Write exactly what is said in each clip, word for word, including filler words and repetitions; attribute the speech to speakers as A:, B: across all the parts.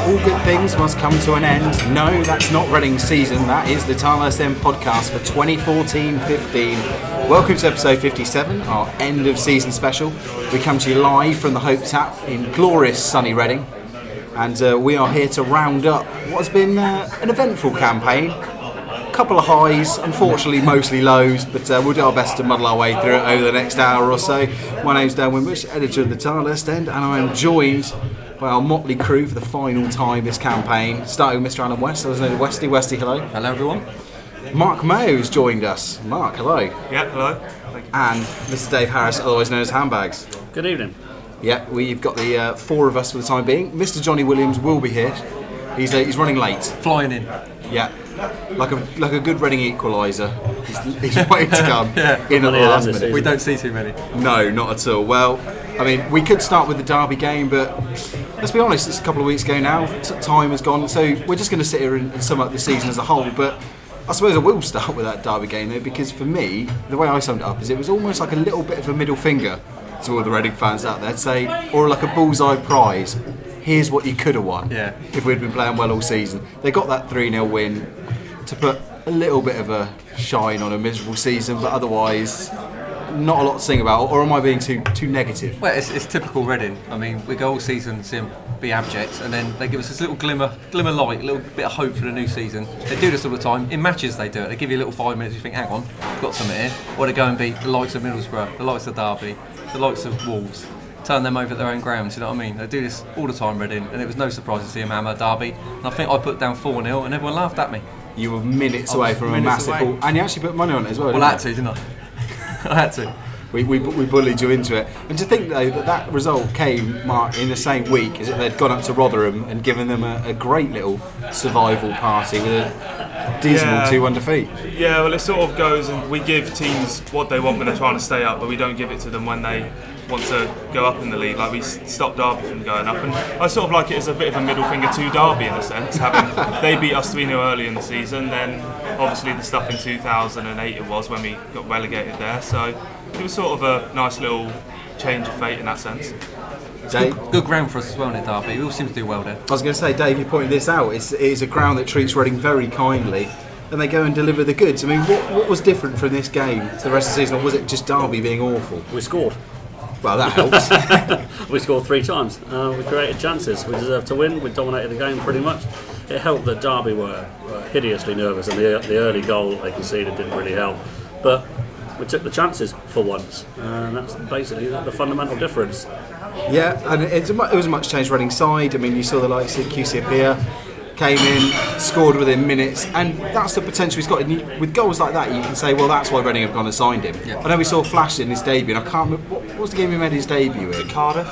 A: all good things must come to an end. No, that's not Reading season. That is the Tile S M podcast for twenty fourteen fifteen. Welcome to episode fifty-seven, our end of season special. We come to you live from the Hope Tap in glorious sunny Reading, and uh, we are here to round up what has been uh, an eventful campaign. A couple of highs, unfortunately mostly lows, but uh, we'll do our best to muddle our way through it over the next hour or so. My name's Dan Wimbush, editor of the Tile Est End, and I am joined by our motley crew for the final time this campaign, starting with Mister Alan West, also known as Westy. Westy, hello.
B: Hello everyone.
A: Mark Mayo's joined us. Mark, hello.
C: Yeah, hello.
A: And Mister Dave Harris, otherwise known as Handbags.
D: Good evening.
A: Yeah, we've got the uh, four of us for the time being. Mister Johnny Williams will be here. He's uh, he's running late.
B: Flying in.
A: Yeah, like a like a good Reading equaliser. He's, he's waiting to come
B: Yeah.
A: in at the last minute.
B: We don't see too many.
A: No, not at all. Well, I mean, we could start with the Derby game, but let's be honest, it's a couple of weeks ago now. T- time has gone, so we're just going to sit here and, and sum up the season as a whole. But I suppose I will start with that Derby game though, because for me, the way I summed it up is it was almost like a little bit of a middle finger to all the Reading fans out there, to say, or like a bullseye prize. Here's what you could have won
B: Yeah.
A: if we'd been playing well all season. They got that three nil win to put a little bit of a shine on a miserable season, but otherwise not a lot to sing about. Or am I being too too negative?
B: Well, it's, it's typical Reading. I mean, we go all season to be abject, and then they give us this little glimmer, glimmer light, a little bit of hope for the new season. They do this all the time. In matches, they do it. They give you a little five minutes. You think, hang on, we've got something here. Or they go and beat the likes of Middlesbrough, the likes of Derby, the likes of Wolves. Turn them over at their own grounds, you know what I mean? They do this all the time, Reading, and it was no surprise to see them hammer Derby. And I think I put down four nil, and everyone laughed at me.
A: You were minutes
B: I
A: away
B: was
A: from a
B: minutes
A: massive
B: away.
A: ball, and you actually put money on it as well.
B: Well,
A: didn't
B: I had to, didn't I? I had to.
A: We, we we bullied you into it. And to think though that that result came, Mark, in the same week as if they'd gone up to Rotherham and given them a, a great little survival party with a dismal
C: Yeah.
A: two one defeat.
C: Yeah, well, it sort of goes, and we give teams what they want when they're trying to stay up, but we don't give it to them when they want to go up in the league. Like, we stop Derby from going up, and I sort of like it as a bit of a middle finger to Derby in a sense. Having they beat us three nil early in the season, then obviously the stuff in two thousand eight it was when we got relegated there. So it was sort of a nice little change of fate in that sense.
A: Dave,
B: Good ground for us as well in Derby. We all seem to do well there.
A: I was going to say, Dave, you pointed this out. It's, it is a ground that treats Reading very kindly, and they go and deliver the goods. I mean, what, what was different from this game to the rest of the season, or was it just Derby being awful?
D: We scored.
A: Well, that helps.
D: We scored three times. Uh, we created chances. We deserved to win. We dominated the game pretty much. It helped that Derby were, were hideously nervous, and the, the early goal they conceded didn't really help. But we took the chances for once, and that's basically the, the fundamental difference.
A: Yeah, and it's a, mu- it was a much changed Reading side. I mean, you saw the likes of Q C Apia came in, scored within minutes, and that's the potential he's got. And you, with goals like that, you can say, well, that's why Reading have gone and signed him.
B: Yeah.
A: I know we saw flashes in his debut, and I can't remember, what, what was the game he made his debut in?
C: Cardiff.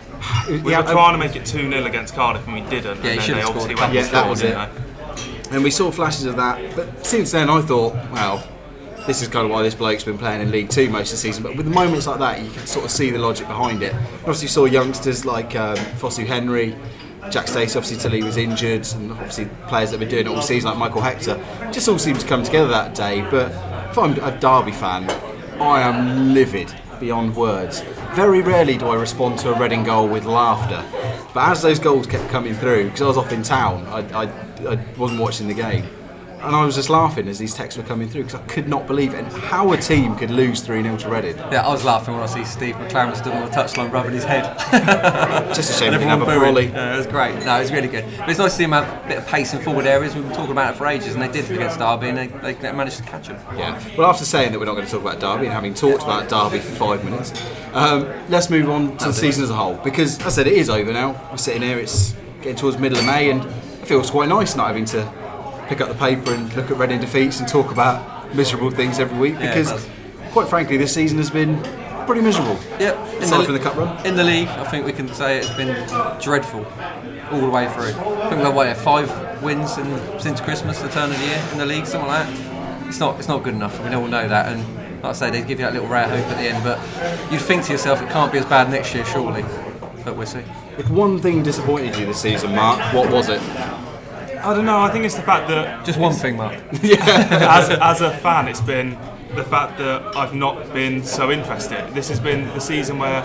C: We
A: Yeah,
C: were trying to make it two nil against Cardiff, and we didn't.
B: Yeah,
C: and
B: you
C: then
B: should
C: they
B: have
C: obviously
B: scored.
C: went and
A: Yeah, that
C: scored,
A: was
C: you
A: it.
C: know.
A: And we saw flashes of that, but since then I thought, well, this is kind of why this bloke's been playing in League Two most of the season. But with the moments like that, you can sort of see the logic behind it. Obviously, you saw youngsters like um, Fosu Henry, Jack Stacey, obviously till he was injured, and obviously players that have been doing it all season like Michael Hector. Just all seemed to come together that day. But if I'm a Derby fan, I am livid beyond words. Very rarely do I respond to a Reading goal with laughter. But as those goals kept coming through, because I was off in town, I, I, I wasn't watching the game. And I was just laughing as these texts were coming through because I could not believe it. And how a team could lose three nil to Reading.
B: Yeah, I was laughing when I see Steve McLaren stood on the touchline rubbing his head.
A: Just a shame
B: And
A: we didn't have a
B: everyone
A: brolly.
B: booing. Yeah, it was great. No, it was really good. But it's nice to see them have a bit of pace in forward areas. We've been talking about it for ages, and they did against Derby, and they, they, they managed to catch them.
A: Yeah. Well, after saying that we're not going to talk about Derby and having talked about Derby for five minutes, um, let's move on to the season as a whole. Because, as I said, it is over now. We're sitting here, it's getting towards the middle of May, and it feels quite nice not having to pick up the paper and look at Reading defeats and talk about miserable things every week.
B: Yeah,
A: Because,
B: it does.
A: quite frankly, this season has been pretty miserable.
B: Yep.
A: Aside from the cup run.
B: In the league, I think we can say it's been dreadful all the way through. I think we've got what, five wins in, since Christmas, the turn of the year in the league, something like that. It's not, it's not good enough. We all know that, and like I say, they give you that little ray of hope at the end. But you'd think to yourself, it can't be as bad next year, surely. But we'll see.
A: If one thing disappointed you this season, Mark, what was it?
C: I don't know. I think it's the fact that
B: Just one thing, Mark.
C: as, as a fan, it's been the fact that I've not been so interested. This has been the season where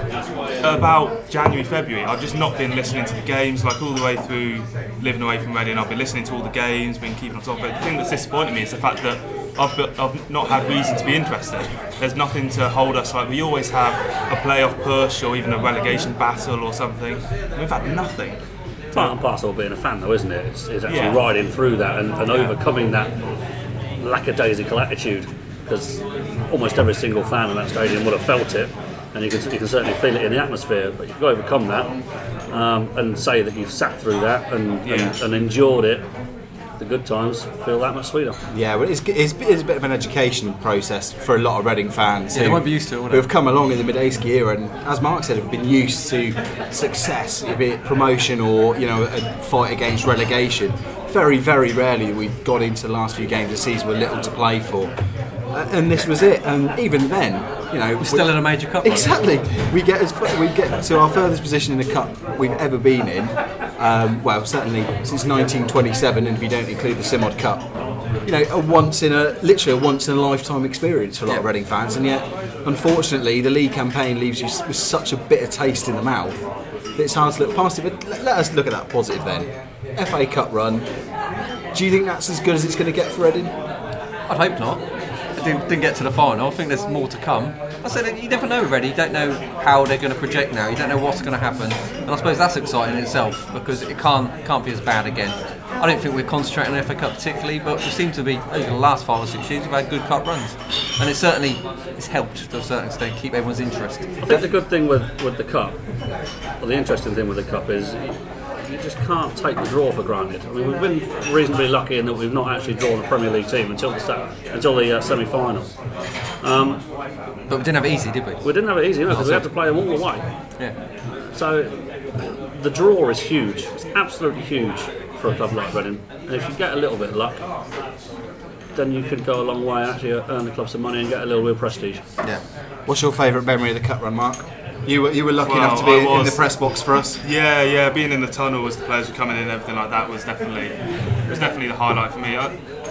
C: about January, February, I've just not been listening to the games, like all the way through living away from Reading. I've been listening to all the games, been keeping on top of it. The thing that's disappointed me is the fact that I've, I've not had reason to be interested. There's nothing to hold us. Like we always have a playoff push or even a relegation battle or something. We've had nothing.
D: Part and parcel of being a fan, though, isn't it? It's, it's actually
C: Yeah.
D: riding through that and, and
C: Yeah.
D: overcoming that lackadaisical attitude. Because almost every single fan in that stadium would have felt it, and you can you can certainly feel it in the atmosphere. But you've got to overcome that um, and say that you've sat through that and,
C: Yeah.
D: and, and endured it. The good times feel that much sweeter.
A: Yeah, but it's, it's, it's a bit of an education process for a lot of Reading fans
B: Yeah, they
A: who,
B: won't be used to it, will
A: who
B: they?
A: have come along in the Medeski era and, as Mark said, have been used to success, be it promotion or you know a fight against relegation. Very, very rarely we've got into the last few games of the season with little to play for. Uh, and this was it, and even then, you know,
B: We're still in a major cup.
A: exactly. We get as fu- we get to our furthest position in the cup we've ever been in. Um, well, certainly since nineteen twenty-seven, and if you don't include the Simod Cup, you know, a once in a literally a once in a lifetime experience for a lot of
B: Yeah.
A: Reading fans. And yet, unfortunately, the league campaign leaves you s- with such a bitter taste in the mouth that it's hard to look past it. But let, let us look at that positive then. F A Cup run. Do you think that's as good as it's going to get for Reading?
B: I'd hope not. I didn't, didn't get to the final. I think there's more to come. I said you never know already. You don't know how they're going to project now. You don't know what's going to happen. And I suppose that's exciting in itself because it can't can't be as bad again. I don't think we're concentrating on the F A Cup particularly, but we seem to be over the last five or six years we've had good cup runs, and it certainly it's helped to a certain extent keep everyone's interest.
D: I think the good thing with, with the cup, or the interesting thing with the cup is you just can't take the draw for granted. I mean, we've been reasonably lucky in that we've not actually drawn a Premier League team until the sa- until the uh, semi-final. Um,
B: But we didn't have it easy, did we?
D: we didn't have it easy, you know, because we had to play them all the way.
B: Yeah.
D: So the draw is huge. It's absolutely huge for a club like Reading. And if you get a little bit of luck, then you could go a long way and actually earn the club some money and get a little real prestige.
B: Yeah.
A: What's your favourite memory of the cup run, Mark? You were you were lucky
C: Well,
A: enough to be
C: I
A: in the
C: was.
A: press box for us.
C: Yeah, yeah. Being in the tunnel as the players were coming in and everything like that was definitely was definitely the highlight for me. I,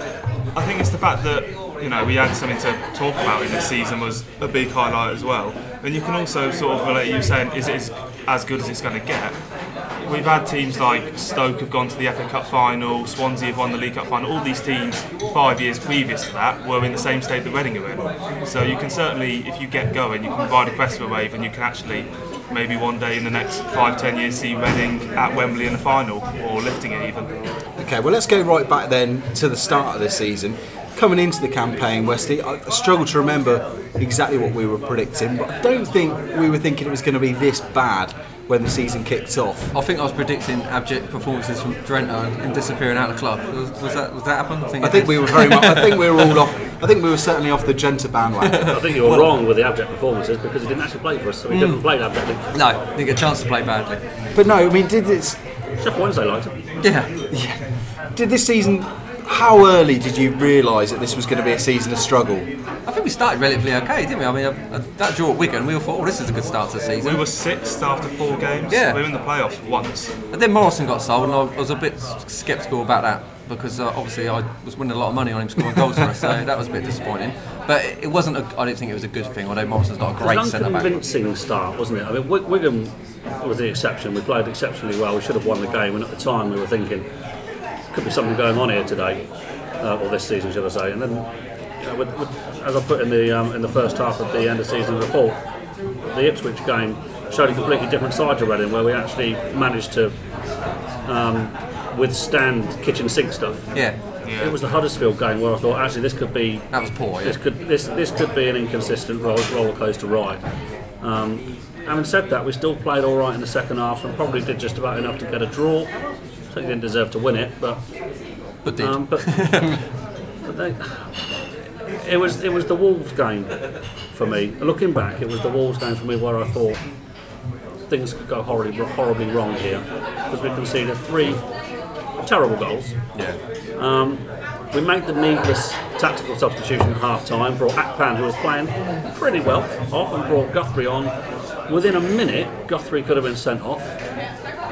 C: I think it's the fact that you know we had something to talk about in this season was a big highlight as well. And you can also sort of relate. You saying is it as, as good as it's going to get? We've had teams like Stoke have gone to the F A Cup final, Swansea have won the League Cup final. All these teams, five years previous to that, were in the same state that Reading are in. So you can certainly, if you get going, you can ride a crest of a wave, and you can actually maybe one day in the next five, ten years see Reading at Wembley in the final, or lifting it even.
A: Okay, well let's go right back then to the start of this season. Coming into the campaign, Westy, I struggle to remember exactly what we were predicting, but I don't think we were thinking it was going to be this bad when the season kicked off.
B: I think I was predicting abject performances from Drenthe and disappearing out of the club. Was, was that was that happen? I think,
A: I
B: it
A: think
B: did.
A: we were very much. I think we were all off. I think we were certainly off the Drenthe bandwagon.
D: I think you were wrong with the abject performances because he didn't actually play for us, so he didn't play abjectly.
B: No, didn't get a chance to play badly.
A: But no, I mean, did this?
D: Sheffield Wednesday liked him.
B: Yeah.
A: Did this season? How early did you realise that this was going to be a season of struggle?
B: I think we started relatively okay, didn't we? I mean, uh, uh, that draw at Wigan, we all thought, oh, this is a good start to the season.
C: We were sixth after four games.
B: Yeah.
C: We were in the playoffs once.
B: And then Morrison got sold, and I was a bit sceptical about that because uh, obviously I was winning a lot of money on him scoring goals for us, so that was a bit disappointing. But it, it wasn't. A, I don't think it was a good thing. Although Morrison's not a
D: It
B: great
D: was an
B: centre back.
D: unconvincing start, wasn't it? I mean, Wig- Wigan was the exception. We played exceptionally well. We should have won the game, and at the time we were thinking could be something going on here today, uh, or this season, should I say? And then, you know, with, with, as I put in the um, in the first half of the end of season report, the Ipswich game showed a completely different side to Reading, where we actually managed to um, withstand kitchen sink stuff.
B: Yeah,
C: Yeah.
D: It was the Huddersfield game where I thought actually this could be
B: that was poor. Yeah.
D: this could this this could be an inconsistent roller, roller coaster ride. Um, having said that, we still played all right in the second half and probably did just about enough to get a draw. So we didn't deserve to win it, but
B: But did.
D: um, but, but they, it was it was the Wolves game for me. Looking back, it was the Wolves game for me where I thought things could go horribly horribly wrong here because we conceded three terrible goals.
B: yeah.
D: Um, we made the needless tactical substitution at half time, brought Akpan, who was playing pretty well, off and brought Guthrie on. Within a minute, Guthrie could have been sent off.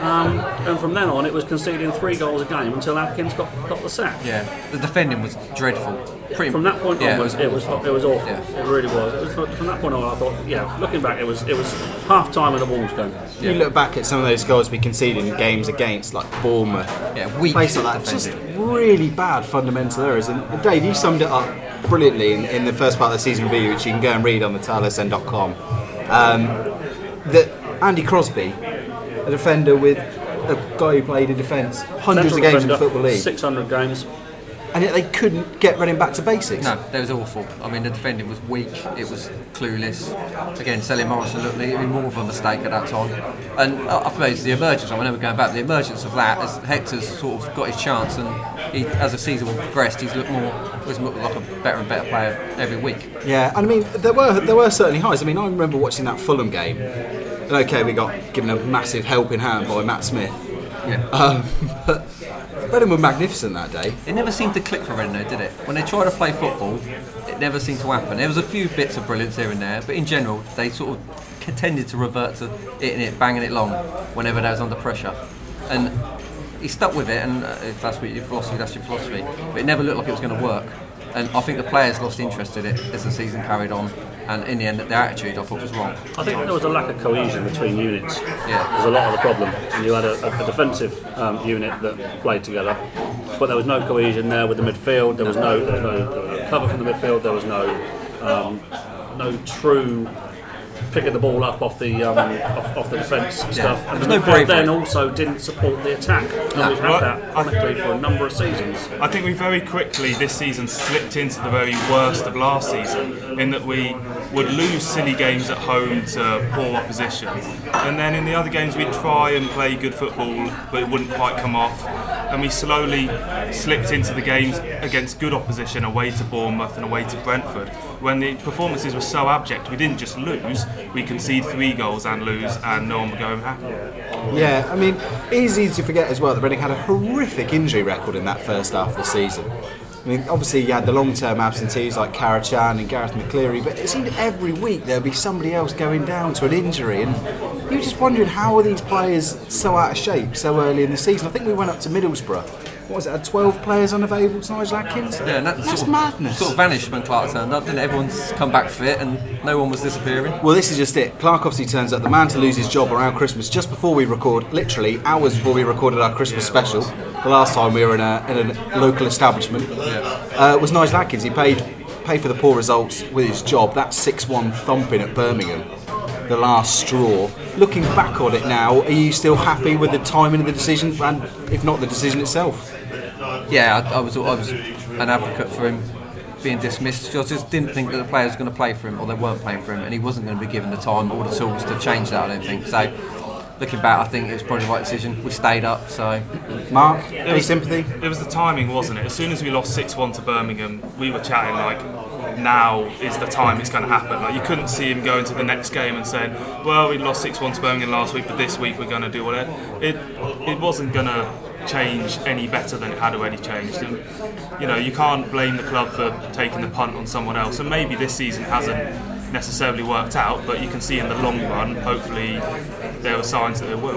D: Um, and from then on, it was conceding three goals a game until Atkins got, got the sack.
B: Yeah, the defending was dreadful. Pretty
D: From that point
B: yeah,
D: onwards, it was it was awful.
B: Yeah.
D: It really was. It was from, from that point on, I thought, yeah, looking back, it was it was half time of the Wolves game.
A: You look back at some of those goals we conceded in games against, like Bournemouth,
B: Yeah, weak
A: places like that, just
B: defending.
A: really bad fundamental errors. And Dave, you summed it up brilliantly in, in the first part of the season review, which you can go and read on the Tyler S N dot com. Um, that Andy Crosby, a defender with a guy who played in defence hundreds
D: Central
A: of games in
D: defender,
A: the Football League,
D: six hundred games.
A: and yet they couldn't get Reading back to basics.
B: No, that was awful. I mean, the defending was weak. It was clueless. Again, Selly Morrison looked even more of a mistake at that time. And I suppose the emergence, I know we're going back, the emergence of that, as Hector's sort of got his chance, and he, as the season progressed, he's looked more, he's looked like a better and better player every week.
A: Yeah, and I mean, there were there were certainly highs. I mean, I remember watching that Fulham game. And okay, we got given a massive helping hand by Matt Smith.
B: Yeah.
A: Um, but Reading were magnificent that day.
B: It never seemed to click for Reading though, did it? When they tried to play football, it never seemed to happen. There was a few bits of brilliance here and there, but in general, they sort of tended to revert to hitting it, banging it long, whenever they was under pressure. And he stuck with it, and uh, if that's what your philosophy, that's your philosophy. But it never looked like it was going to work. And I think the players lost interest in it as the season carried on. And in the end, their attitude, I thought, was wrong.
D: I think there was a lack of cohesion between units.
B: Yeah.
D: Was a lot of the problem. And you had a, a, a defensive um, unit that played together, but there was no cohesion there with the midfield. There was no, there was no, there was no cover from the midfield. There was no, um, no true picking the ball up off the um, off, off the defence stuff. And
B: There's
D: the
B: no
D: midfield
B: bravery.
D: then also didn't support the attack. And we've had
C: Well,
D: that chronically for a number of seasons.
C: I think we very quickly this season slipped into the very worst of last season, in that we would lose silly games at home to poor opposition, and then in the other games we'd try and play good football, but it wouldn't quite come off. And we slowly slipped into the games against good opposition, away to Bournemouth and away to Brentford, when the performances were so abject. We didn't just lose, we concede three goals and lose, and no one would go home happy.
A: Yeah, I mean, it is easy to forget as well that Reading had a horrific injury record in that first half of the season. I mean, obviously you had the long-term absentees like Kara-Chan and Gareth McCleary, but it seemed every week there'd be somebody else going down to an injury, and you were just wondering, how are these players so out of shape so early in the season? I think we went up to Middlesbrough. What was it, had twelve players unavailable to Nigel Atkins?
B: Yeah, and that
A: That's
B: sort of,
A: madness.
B: Sort of vanished when Clark turned up, didn't it? Everyone's come back fit and no one was disappearing.
A: Well, this is just it. Clark obviously turns up, the man to lose his job around Christmas, just before we record, literally hours before we recorded our Christmas special. The last time we were in a, in a local establishment, uh, was Nigel Atkins. He paid paid for the poor results with his job. That six one thumping at Birmingham, the last straw. Looking back on it now, are you still happy with the timing of the decision, and if not the decision itself?
B: Yeah, I, I was I was an advocate for him being dismissed. I just didn't think that the players were going to play for him, or they weren't playing for him, and he wasn't going to be given the time or the tools to change that. I don't think so. Looking back, I think it was probably the right decision. We stayed up, so.
A: Mark,
C: It
A: any
C: was-
A: sympathy?
C: It was the timing, wasn't it? As soon as we lost six one to Birmingham, we were chatting like, now is the time it's going to happen. Like, you couldn't see him going to the next game and saying, well, we lost six one to Birmingham last week, but this week we're going to do whatever. It it wasn't going to change any better than it had already changed. And, you know, you can't blame the club for taking the punt on someone else, and maybe this season hasn't necessarily worked out, but you can see in the long run, hopefully there are signs that it will.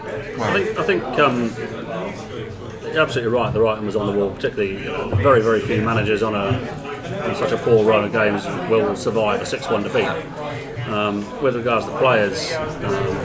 D: I think, I think um, you're absolutely right. The writing was on the wall. Particularly, uh, very, very few managers on a on such a poor run of games will survive a six one defeat. Um, with regards to players, um,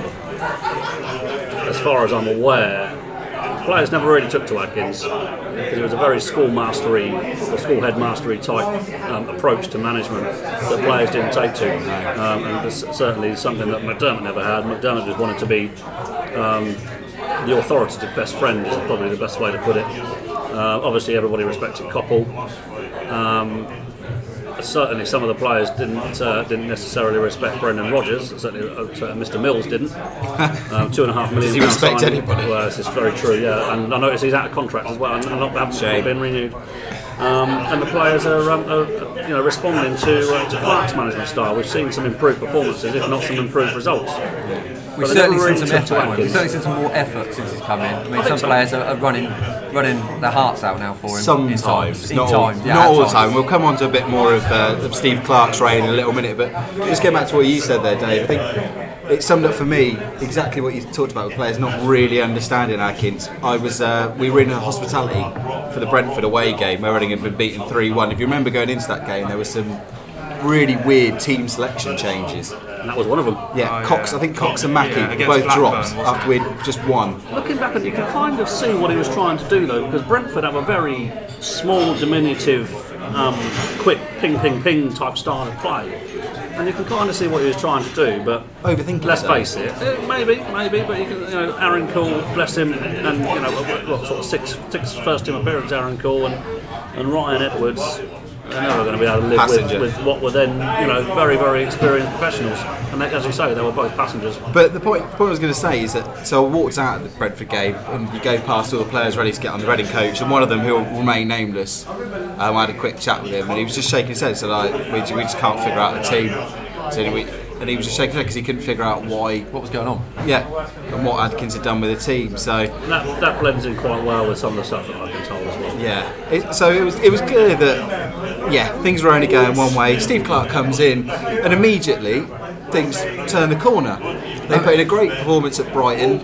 D: as far as I'm aware, players never really took to Atkins because it was a very schoolmastery or school headmastery type um, approach to management that players didn't take to, um, and this certainly is something that McDermott never had. McDermott just wanted to be um, the authoritative best friend, is probably the best way to put it. Uh, obviously, everybody respected Koppel. Um, Certainly, some of the players didn't uh, didn't necessarily respect Brendan Rodgers. Certainly, uh, certainly Mister Mills didn't. Um, two and a half million.
A: Does he
C: Um,
A: respect
C: uh,
D: signing.
A: anybody?
D: Well, this is very true. Yeah, and I notice he's out of contract as well, and not haven't
A: Shame.
D: been renewed. Um, and the players are, um, are, you know, responding to uh, to Clark's management style. We've seen some improved performances, if not some improved results.
B: We've
D: But they
B: certainly
D: never
B: seen
D: really
B: some
D: took to
B: effort. haven't we? We've
D: Atkins.
B: certainly seen some more effort since he's come in. I mean,
D: think
B: some
D: so.
B: players are, are running, running their hearts out now for him. in
A: Sometimes,
B: times. In
A: not, all,
B: times, yeah,
A: not
B: at
A: all the
B: times.
A: time. We'll come on to a bit more of, uh, of Steve Clark's reign in a little minute, but just getting back to what you said there, Dave. I think it summed up for me exactly what you talked about with players not really understanding Adkins. I was, uh, we were in a hospitality for the Brentford away game where Reading had been beaten three one. If you remember going into that game, there were some really weird team selection changes.
D: And that was one of them.
A: Yeah,
C: Oh,
A: Cox.
C: yeah.
A: I think Cox and Mackie
C: Yeah, against
A: both
C: Blackburn,
A: dropped
C: wasn't
A: after
C: it?
A: we'd just won.
D: Looking back at it, you can kind of see what he was trying to do though, because Brentford have a very small, diminutive, um, quick ping, ping, ping type style of play, and you can kind of see what he was trying to do. But
A: Overthinking.
D: let's
A: so.
D: face it, eh, maybe, maybe, but you can, you know, Aaron Cole, bless him, and you know, what, what sort of six, six first team appearances, Aaron Cole and and Ryan Edwards. They're never going to be able to live with,
A: Passenger.
D: with what were then, you know, very, very experienced professionals. And they, as you say, they were both passengers.
A: But the point, the point I was going to say is that, so I walked out of the Brentford game and you go past all the players ready to get on the Reading coach, and one of them, who will remain nameless, um, I had a quick chat with him and he was just shaking his head. So like, we, we just can't figure out the team. So we, and he was just shaking his head because he couldn't figure out why,
B: What was going on?
A: yeah, and what Adkins had done with the team. So
D: And that, that blends in quite well with some of the stuff that I've been told as well.
A: yeah, it, so it was it was clear that yeah, things were only going one way. Steve Clarke comes in and immediately things turn the corner. They put in a great performance at Brighton.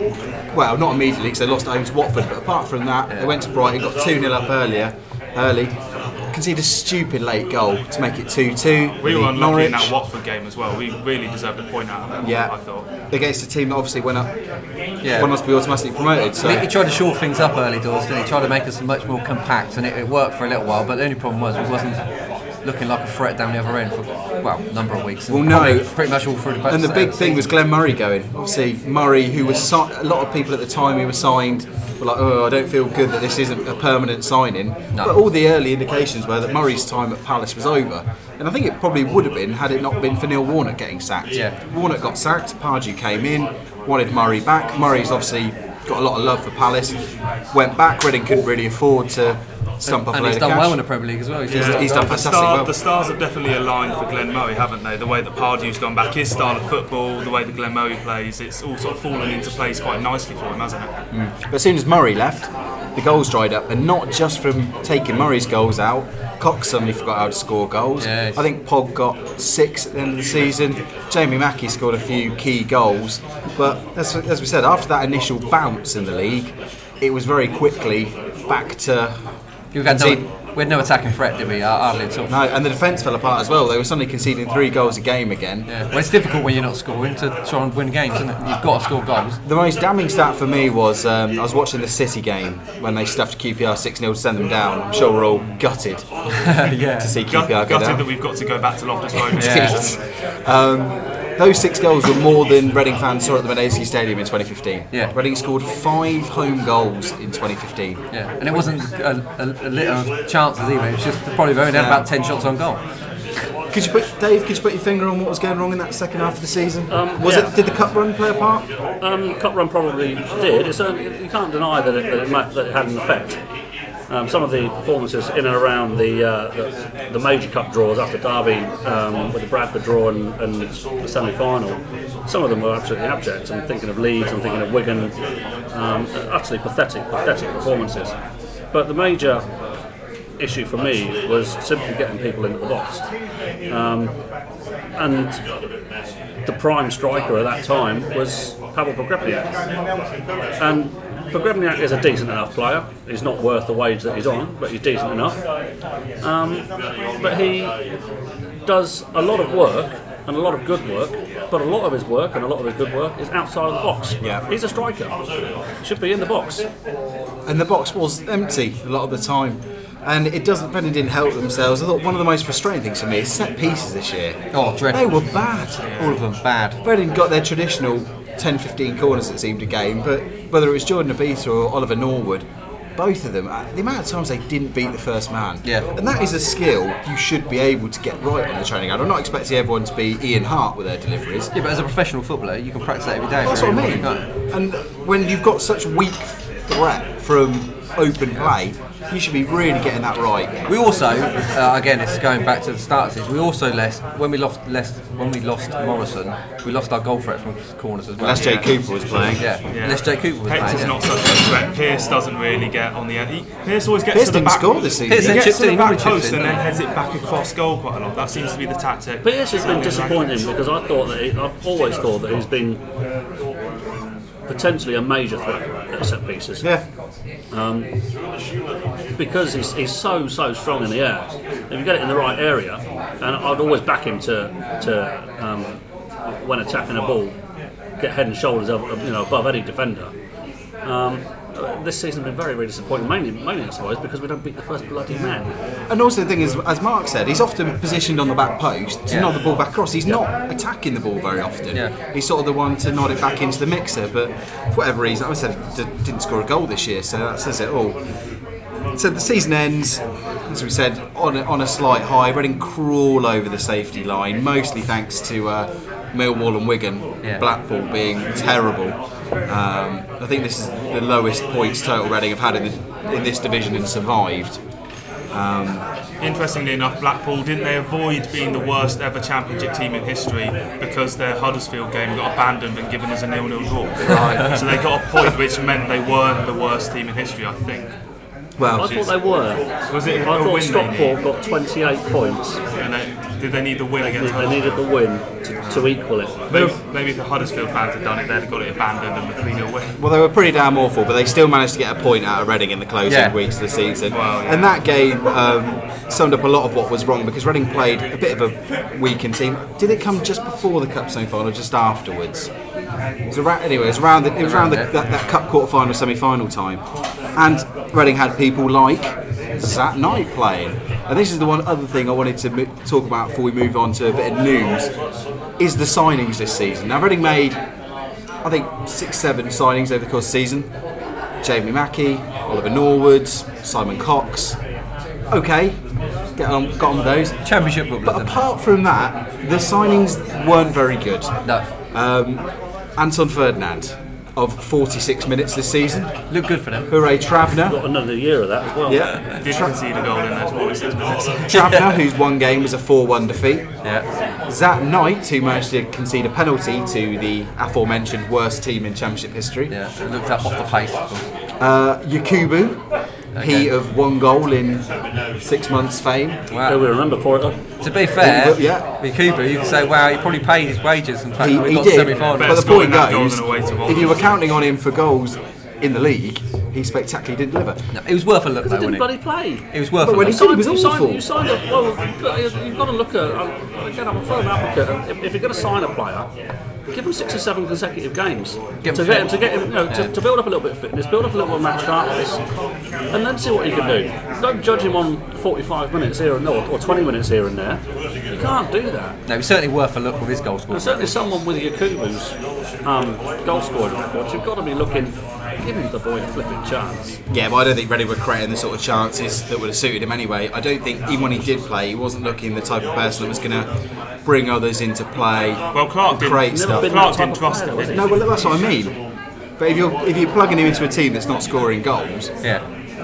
A: Well, not immediately because they lost at home to Watford, but apart from that, they went to Brighton, got two nil up earlier, early. Conceded a stupid late goal to make it two two.
C: We were unlucky in that Watford game as well. We really deserved a point out of that.
A: Yeah,
C: I thought.
A: against a team that obviously went up,
B: Yeah.
A: went on to be automatically promoted. So
B: I think he tried to shore things up early doors, didn't he? He tried to make us much more compact, and it, it worked for a little while. But the only problem was we wasn't looking like a threat down the other end for well a number of weeks.
A: Well, no.
B: Probably pretty much all through the.
A: And the big thing was Glenn Murray going. Obviously, Murray, who was si- a lot of people at the time who were signed, were like, "Oh, I don't feel good that this isn't a permanent signing."
B: No.
A: But all the early indications were that Murray's time at Palace was over, and I think it probably would have been had it not been for Neil Warnock getting sacked.
B: Yeah.
A: Warnock got sacked. Pardew came in, wanted Murray back. Murray's obviously got a lot of love for Palace. Went back. Reading couldn't really afford to stump up a
B: and
A: load
B: he's
A: of
B: done
A: cash.
B: well in the Premier League as well. He's
A: He's-
B: just
A: he's
B: done
A: done
B: well.
C: The,
A: fantastic
C: star,
A: well.
C: the stars have definitely aligned for Glenn Murray, haven't they? The way that Pardew's gone back, his style of football, the way that Glenn Murray plays, it's all sort of fallen into place quite nicely for him, hasn't it?
A: But as soon as Murray left, the goals dried up, and not just from taking Murray's goals out. Cox suddenly forgot how to score goals.
B: Yeah.
A: I think Pog got six at the end of the season. Jamie Mackie scored a few key goals, but as, as we said, after that initial bounce in the league, it was very quickly back to.
B: We've had
A: concede-
B: no, we had no attacking threat, did we? Uh, Hardly at all.
A: No, and the defence fell apart as well. They were suddenly conceding three goals a game again.
B: Yeah. Well, it's difficult when you're not scoring to try and win games, isn't it? You've got to score goals.
A: The most damning stat for me was um, I was watching the City game when they stuffed Q P R six nil to send them down. I'm sure we're all gutted
B: yeah.
A: to see Q
C: Gut,
A: P R go
C: gutted
A: down.
C: that we've got to go back to Loftus Road.
B: Yeah.
A: um, those six goals were more than Reading fans saw at the Menezes Stadium in twenty fifteen.
B: Yeah.
A: Reading scored five home goals in twenty fifteen.
B: Yeah, and it wasn't a, a, a little of chances either. It was just probably only had about ten shots on goal.
A: Could you put Dave? Could you put your finger on what was going wrong in that second half of the season?
D: Um,
A: was
D: yeah.
A: it? Did the cup run play a part?
D: Um, Cup run probably did. It's only, you can't deny that it, that it, might, that it had an effect. Um, some of the performances in and around the uh, the, the major cup draws after Derby, um, with the Bradford draw and, and the semi-final, some of them were absolutely abject. I'm thinking of Leeds, I'm thinking of Wigan, um, utterly pathetic, pathetic performances. But the major issue for me was simply getting people into the box. Um, and the prime striker at that time was Pavel Pogrebniak. And Pogrebniak is a decent enough player. He's not worth the wage that he's on, but he's decent enough. Um, but he does a lot of work and a lot of good work, but a lot of his work and a lot of his good work is outside of the box.
A: Yeah.
D: He's a striker. Should be in the box.
A: And the box was empty a lot of the time. And it doesn't. Reading didn't help themselves. I thought one of the most frustrating things for me is set pieces this year.
B: Oh, dreadful.
A: They were bad.
B: All of them bad.
A: Reading got their traditional ten fifteen corners it seemed a game, but whether it was Jordan Abita or Oliver Norwood, both of them, the amount of times they didn't beat the first man.
B: Yeah.
A: And that is a skill you should be able to get right on the training ground. I'm not expecting everyone to be Ian Hart with their deliveries.
B: Yeah, but as a professional footballer, you can practice that every day.
A: That's
B: really,
A: what I mean.
B: can't you?
A: And when you've got such weak threat from open play, you should be really getting that right.
B: We also, uh, again, it's going back to the start of this. We also lost when we lost, lost when we lost Morrison. We lost our goal threat from corners as well.
A: Unless Jake Cooper was playing.
B: Yeah,
C: Yeah.
B: unless Jake Cooper was
C: Hector's
B: playing.
C: not
B: Yeah.
C: such a threat. Pierce doesn't really get on the end. He, Pierce always gets
A: Pierce
C: to the
A: didn't
C: back.
A: score this season.
B: Pierce
C: He
B: then
C: gets
B: chipped
C: to the
B: in,
C: back
B: he chipped
C: post
B: in,
C: and then
B: yeah.
C: heads it back across goal quite a lot. That seems to be the tactic.
D: Pierce has been disappointing because I thought that he, I've always thought that he's been potentially a major threat at set pieces.
A: Yeah.
D: Because he's, he's so so strong in the air. If you get it in the right area, and I'd always back him to to um, when attacking a ball, get head and shoulders up, you know, above any defender. Um, this season has been very, very disappointing, mainly, mainly I suppose, because we don't beat the first bloody man.
A: And also the thing is, as Mark said, he's often positioned on the back post to
B: Yeah.
A: nod the ball back across. He's not attacking the ball very often.
B: Yeah.
A: He's sort of the one to nod it back into the mixer, but for whatever reason, I said he d- didn't score a goal this year, so that says it all. So the season ends, as we said, on a, on a slight high. Reading crawl over the safety line, mostly thanks to uh, Millwall and Wigan.
B: Yeah.
A: Blackpool being terrible. Um, I think this is the lowest points total Reading have had in, the, in this division and survived.
C: Interestingly enough, Blackpool, didn't they avoid being the worst ever championship team in history because their Huddersfield game got abandoned and given as a nil-nil draw? Right. So they got a point which meant they weren't the worst team in history, I think.
A: Well,
D: I thought they were.
C: Was it
D: I
C: a
D: thought
C: win they
D: Stockport
C: need?
D: got twenty-eight points.
C: And they, did they need the win
D: They,
C: against
D: they needed
C: Huddersfield?
D: the win to, to equal it.
C: Maybe, maybe if the Huddersfield fans had done it, they'd have got it abandoned and the three nil win.
A: Well, they were pretty damn awful, but they still managed to get a point out of Reading in the closing
B: Yeah.
A: weeks of the season.
C: Well, yeah.
A: And that game um, summed up a lot of what was wrong because Reading played a bit of a weakened team. Did it come just before the Cup semi-final or just afterwards? It was around, anyway, it was around, the, it was around the, that, that Cup quarter-final semi-final time. And Reading had people like Zat Knight playing. And this is the one other thing I wanted to mo- talk about before we move on to a bit of news, is the signings this season. Now Reading made, I think, six, seven signings over the course of the season. Jamie Mackie, Oliver Norwood, Simon Cox. Okay, get on, got on with those.
B: Championship football.
A: But apart from that, the signings weren't very good.
B: No,
A: Um, Anton Ferdinand, of forty-six minutes this season.
B: look good for them.
A: Hooray, Travner.
D: Got another year of that as well.
A: Yeah,
C: Did concede a goal in those forty-six minutes.
A: Travner, whose one game was a four one defeat.
B: Yeah,
A: Zat Knight, who managed to concede a penalty to the aforementioned worst team in Championship history.
B: yeah. It looked up off the pace.
A: Uh, Yakubu, he of one goal in six months' fame.
D: Yeah, we
B: Wow.
D: remember for it though.
B: To be fair,
A: Yeah.
B: with Cooper, you can say, wow, he probably paid his wages. In fact,
A: He,
B: we
A: he
B: got to
A: did,
B: semi-final.
A: but the
C: scoring
A: point
C: that goal
A: goes,
C: than away to Wolves.
A: if you were counting on him for goals in the league, he spectacularly didn't deliver.
B: No, it was worth a look,
D: Because
B: though,
D: he didn't
B: wasn't
D: bloody
B: it?
D: play.
B: It was worth
A: But
B: a
A: when
B: look.
A: he said he was
D: you signed,
A: awful.
D: you signed a, well, you've got to look at, again, I'm a firm advocate. If, if you're going to sign a player, give him six or seven consecutive games
B: Get
D: to
B: him
D: get
B: fit.
D: him, to get him, you know, to, to build up a little bit of fitness, build up a little bit of match sharpness, and then see what he can do. Don't judge him on forty-five minutes here and there, or twenty minutes here and there. You can't do that.
B: No, it was certainly worth a look with his goal score.
D: And certainly someone with Yakubu's um, goal scoring record, you've got to be looking, give him the boy a flipping chance.
A: Yeah, but I don't think Reading were creating the sort of chances that would have suited him anyway. I don't think, even when he did play, he wasn't looking the type of person that was going to bring others into play,
C: Well, Clark didn't,
A: create
D: Never
A: stuff.
D: been
C: Clark
D: that type
C: didn't
D: of
C: trust
D: player,
C: him,
D: was
C: did
D: he?
C: he?
A: No, well, that's what I mean. But if you're if you're plugging him into a team that's not scoring goals,
B: Yeah.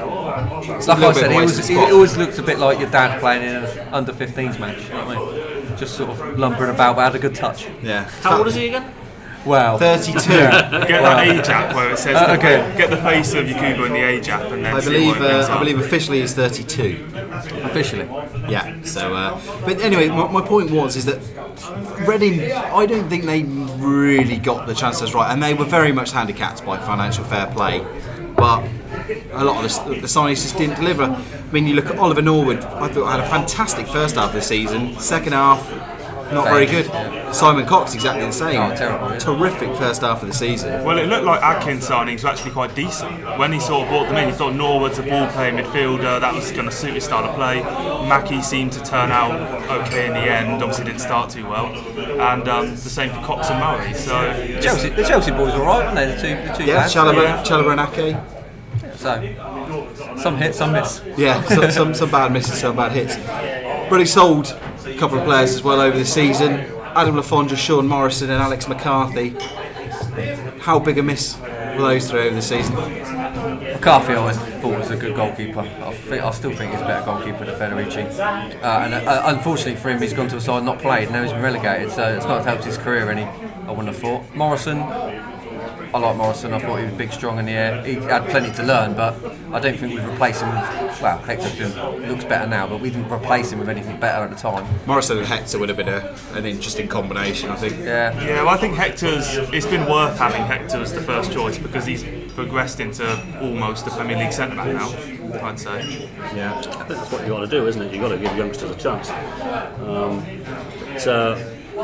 A: it's
B: Like
A: a little
B: I
A: bit
B: said,
A: of a
B: he,
A: wasted
B: was, he
A: spot.
B: always looked a bit like your dad playing in an under fifteens match. You know what I mean? Just sort of lumbering about, but had a good touch.
A: Yeah.
D: How old is he again?
B: Wow.
A: thirty-two.
C: Get that age app where it says
B: Uh,
C: the
B: okay.
C: fa- get the face of Yakubu in the age app and then
A: I
C: see
A: believe
C: what it brings
A: uh, I
C: up.
A: believe officially he's thirty-two.
B: Officially.
A: Yeah. So, uh, but anyway, my, my point was is that Reading, I don't think they really got the chances right, and they were very much handicapped by financial fair play. But a lot of the, the signings just didn't deliver. I mean, you look at Oliver Norwood. I thought had a fantastic first half of the season. Second half, not very good. Simon Cox, exactly the same.
B: Oh, terrible, yeah.
A: Terrific first half of the season.
C: Well, it looked like Atkins' signings were actually quite decent. When he sort of brought them in, he thought Norwood's a ball-playing midfielder, that was going to suit his style of play. Mackie seemed to turn out okay in the end, obviously didn't start too well. And um, the same for Cox and Murray. So
B: Chelsea, the Chelsea boys were alright, weren't they? The two, the two
A: Yeah,
B: lads.
A: Chalobah,
C: yeah.
A: Chalobah and Ake.
B: So, some hit, some miss.
A: Yeah, some, some, some bad misses, some bad hits. But he sold a couple of players as well over the season. Adam Lafondra, Sean Morrison and Alex McCarthy. How big a miss were those three over the season?
B: McCarthy I always thought was a good goalkeeper. I, think, I still think he's a better goalkeeper than Federici. Uh, and uh, unfortunately for him, he's gone to a side not played. Now he's been relegated, so it's not helped his career any. I wouldn't have thought. Morrison, I like Morrison. I thought he was big, strong in the air. He had plenty to learn, but I don't think we've replaced him with. Well, Hector been, looks better now, but we didn't replace him with anything better at the time.
A: Morrison and Hector would have been a, an interesting combination, I think.
B: Yeah.
C: Yeah, well, I think Hector's. It's been worth having Hector as the first choice because he's progressed into almost a Premier League centre back now. I'd say.
A: Yeah.
D: I think that's what you got to do, isn't it? You've got to give youngsters a chance. Um, but, uh,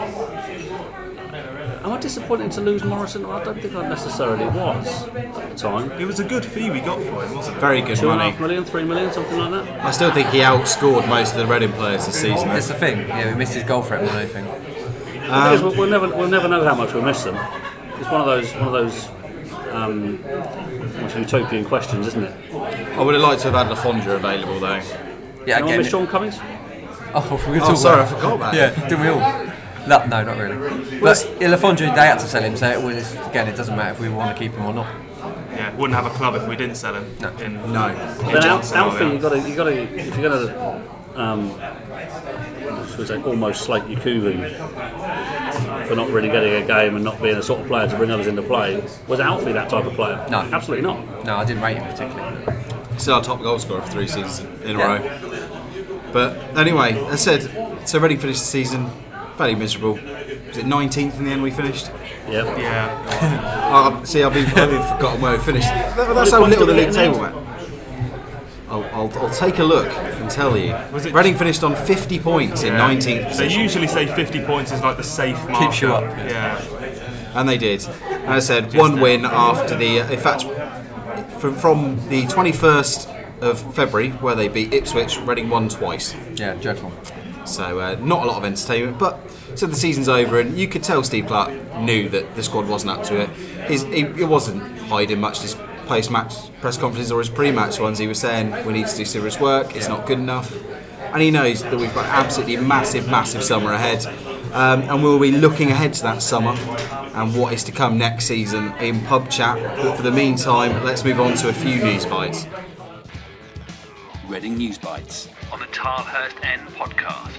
D: am I disappointed to lose Morrison? I don't think I necessarily was at the time.
C: It was a good fee we got for him, wasn't it?
A: Very good
D: Two and a
A: money.
D: half million, three million, something like that.
A: I still think he outscored most of the Reading players this season.
B: That's the thing. Yeah, we missed his goal threat more than anything.
D: Um, we'll, we'll never we'll never know how much we miss them. It's one of those one of those um, utopian questions, isn't it?
A: I would have liked to have had LaFondra available though.
B: Yeah,
D: You know,
B: again.
D: miss Sean Cummings?
B: Oh, we were
A: Oh,
B: talking
A: sorry, I
B: about-
A: forgot about
B: Yeah,
A: it.
B: didn't we all? No, no, not really. But yeah, LaFondra, they had to sell him, so it was, again, it doesn't matter if we want to keep him or not.
C: Yeah, wouldn't have a club if we didn't sell him.
B: No.
C: In,
A: No.
C: in
D: Then Al-
C: Johnson,
D: Alfie,
C: yeah.
D: you got to you got to if you're going to um, should we say almost slate Yakubu for not really getting a game and not being a sort of player to bring others into play. Was Alfie that type of player?
B: No.
D: Absolutely not.
B: No, I didn't rate him particularly.
A: Still our top goal scorer for three seasons in a
B: Yeah.
A: row. But anyway, as I said, so Reading finished the season fairly miserable. Was it nineteenth in the end we finished?
D: Yeah.
C: Yeah.
A: Oh, see, I've been, I've been forgotten where we finished. That- that's how little the league table went. I'll, I'll, I'll take a look and tell you.
C: Was it-
A: Reading finished on fifty points in nineteenth
C: They
A: position.
C: usually say fifty points is like the safe marker.
B: Keeps you up,
C: Yeah.
A: And they did. And I said, one win after the. Uh, in fact, from, from the twenty-first of February, where they beat Ipswich, Reading won twice.
B: Yeah, dreadful.
A: So uh, not a lot of entertainment, but so the season's over, and you could tell Steve Clarke knew that the squad wasn't up to it. His, he, he wasn't hiding much his post-match press conferences or his pre-match ones. He was saying we need to do serious work. It's not good enough, and he knows that we've got an absolutely massive, massive summer ahead, um, and we'll be looking ahead to that summer and what is to come next season in pub chat. But for the meantime, let's move on to a few news bites.
E: Reading News Bites on the Tilehurst End podcast.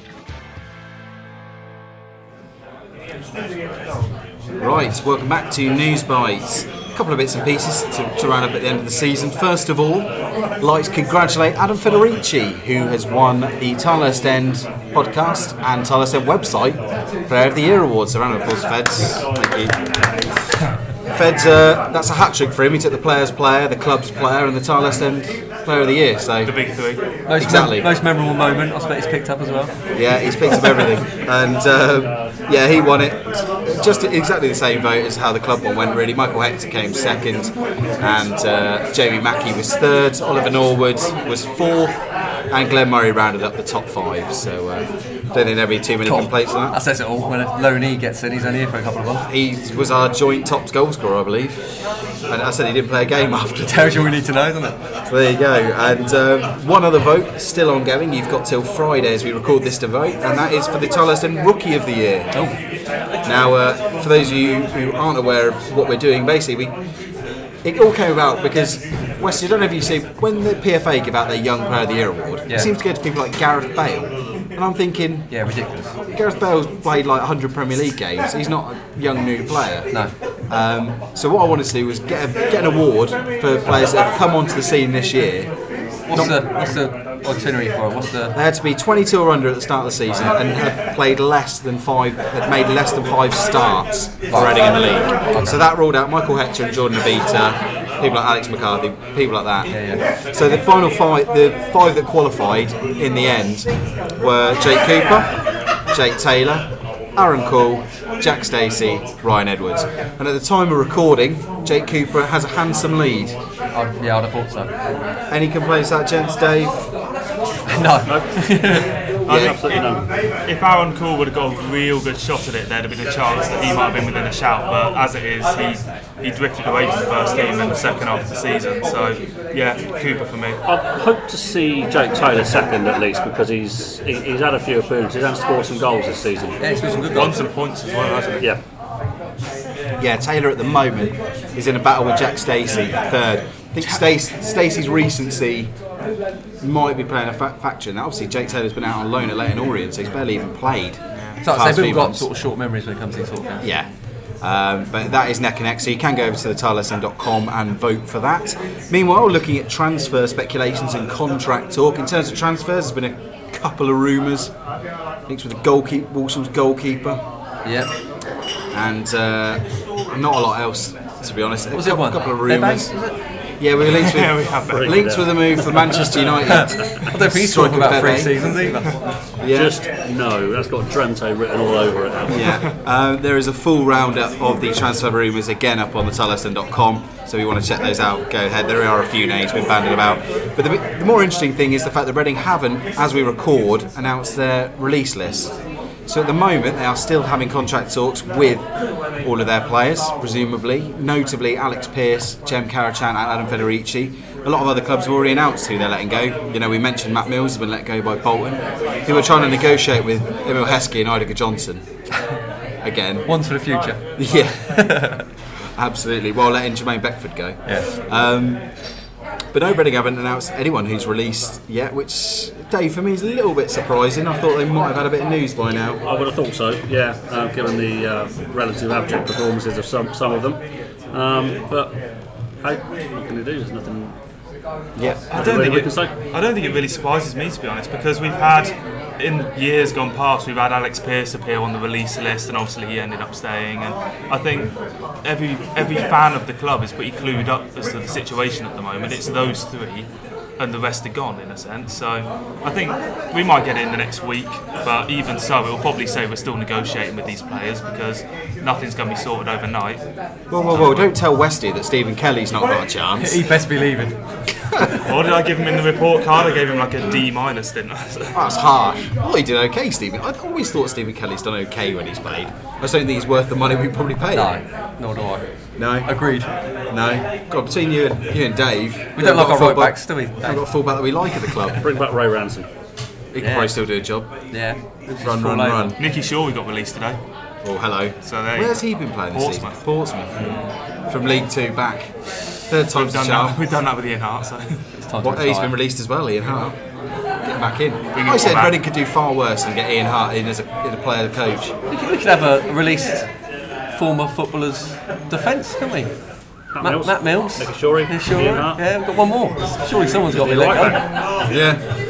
A: Right, welcome back to News Bites. A couple of bits and pieces to, to round up at the end of the season. First of all, I'd like to congratulate Adam Federici, who has won the Tilehurst End podcast and Tilehurst End website Player of the Year awards. So round of applause, Feds. Thank you. Feds, uh, that's a hat trick for him. He took the player's player, the club's player, and the Tilehurst End Player of the Year. So
C: The big three.
B: Most,
A: Exactly.
B: mem- most memorable moment, I suppose he's picked up as well.
A: yeah, he's picked up everything, and um, yeah, he won it. Just exactly the same vote as how the club one went. Really, Michael Hector came second, and uh, Jamie Mackey was third. Oliver Norwood was fourth, and Glenn Murray rounded up the top five. So uh, don't think there'll be too many complaints on
B: That
A: that.
B: says it all. When a Loney gets in, he's only here for a couple of months.
A: He was our joint top goal scorer, I believe, and I said he didn't play a game after.
B: Tells you all we need to know, doesn't it?
A: So there you go. And um, one other vote still ongoing. You've got till Friday as we record this to vote, and that is for the Tilehurst End Rookie of the Year.
B: Oh.
A: Now, uh, for those of you who aren't aware of what we're doing, basically, we, it all came about because, Wes, I don't know if you see, when the P F A give out their Young Player of the Year award,
B: Yeah.
A: it seems to go to people like Gareth Bale. And I'm thinking,
B: Yeah, ridiculous.
A: Gareth Bale's played like one hundred Premier League games. He's not a young new player.
B: No.
A: Um, so what I wanted to do was get, a, get an award for players that have come onto the scene this year.
B: What's the what's the itinerary for it? What's the
A: They had to be twenty-two or under at the start of the season and had played less than five, had made less than five starts for Reading in the league. So that ruled out Michael Hector and Jordan Abita, people like Alex McCarthy, people like that.
B: Yeah, yeah.
A: So the final five, the five that qualified in the end were Jake Cooper, Jake Taylor, Aaron Cole, Jack Stacey, Ryan Edwards. And at the time of recording, Jake Cooper has a handsome lead.
B: I'd, yeah, I'd have thought so.
A: Any complaints about gents, Dave?
B: No.
D: Absolutely no.
C: If Aaron Cole would have got a real good shot at it, there'd have been a chance that he might have been within a shout. But as it is, he he drifted away from the first team in the second half of the season. So yeah, Cooper for me.
D: I hope to see Jake Taylor second at least because he's he, he's had a few appearances and scored some goals this season.
B: Yeah, he's got some good
C: Won
B: goals.
C: some points as well, hasn't he?
D: Yeah.
A: Yeah, Taylor at the moment is in a battle with Jack Stacey, third. I think Stacey, Stacey's recency might be playing a fa- factor in that. Obviously, Jake Taylor's been out on loan at Leyton Orient, so he's barely even played.
B: Yeah. So
A: past
B: they've
A: few
B: got
A: months.
B: sort of short memories when it comes to these sort of things.
A: Yeah. Um, but that is neck and neck, so you can go over to the tile s n dot com and vote for that. Meanwhile, looking at transfer speculations and contract talk. In terms of transfers, there's been a couple of rumours. Links with the goalkeeper, Walsall's goalkeeper,
B: Yeah.
A: and uh, not a lot else, to be honest.
B: What's
A: a
B: that
A: couple,
B: one?
A: couple of
B: They're
A: rumours.
B: based, is it?
A: Yeah, we were linked with,
C: Yeah, we have that.
A: linked with a move for Manchester United.
B: I don't think he's talking about three seasons either.
A: Yeah.
D: Just no, that's got Drenthe written all over it now.
A: Yeah, uh, there is a full roundup of the transfer rumours again up on the tile s n dot com, so if you want to check those out, go ahead. There are a few names been banded about, but the, the more interesting thing is the fact that Reading haven't, as we record, announced their release list. So at the moment they are still having contract talks with all of their players, presumably, notably Alex Pearce, Jem Karachan and Adam Federici. A lot of other clubs have already announced who they're letting go. You know, we mentioned Matt Mills has been let go by Bolton, who were trying to negotiate with Emil Heskey and Idaho Johnson. Again.
B: One's for the future.
A: Yeah, absolutely. While letting Jermaine Beckford go.
B: Yeah.
A: Um, but no, Reading haven't announced anyone who's released yet, which, Dave, for me is a little bit surprising. I thought they might have had a bit of news by now.
D: I would have thought so, yeah, uh, given the uh, relative abject performances of some some of them. Um, but hey, what can you do? There's nothing.
A: Yeah.
C: I don't
D: really
C: think
D: we
C: it,
D: can say.
C: I don't think it really surprises me, to be honest, because we've had in years gone past we've had Alex Pearce appear on the release list, and obviously he ended up staying. And I think every every fan of the club is pretty clued up as to the situation at the moment. It's those three, and the rest are gone in a sense. So I think we might get it in the next week, but even so, it will probably say we're still negotiating with these players because nothing's going to be sorted overnight.
A: Well, well, well, don't tell Westy that Stephen Kelly's not got a chance.
B: He best be leaving.
C: Or did I give him in the report card? I gave him like a D minus, didn't I?
A: That's harsh. Well, he did okay, Stephen. I always thought Stephen Kelly's done okay when he's played. I just don't think he's worth the money we probably paid.
B: No, nor do I.
A: No.
B: Agreed.
A: No. God, between you and, you and Dave,
B: We don't like our right backs, do we?
A: We've got a fullback that we like at the club.
D: Bring back Ray Ransom.
A: He can
B: Yeah.
A: probably still do a job.
B: Yeah.
A: Run, run, run.
C: Nicky Shaw we got released today.
A: Oh, hello.
C: So there you
A: Where's
C: go.
A: he been playing this
C: Portsmouth.
A: season? Portsmouth. From League Two back. Third time's
C: We've
A: the
C: done,
A: charm.
C: that, we've done that with Ian Hart, so
B: It's time to
A: What, he's
B: retire.
A: been released as well, Ian Hart. Get back in.
C: him
A: I said
C: back.
A: Reading could do far worse than get Ian Hart in as a, as a player coach.
B: We could, we could have a released former footballer's defence, couldn't we?
D: Matt,
B: Matt
D: Mills.
B: Matt Mills.
D: Nicky Shorey.
B: Yeah, sure.
D: Ian Hart.
B: Yeah, we've got one more. Surely someone's got to be
D: Right
B: let
D: back.
B: go.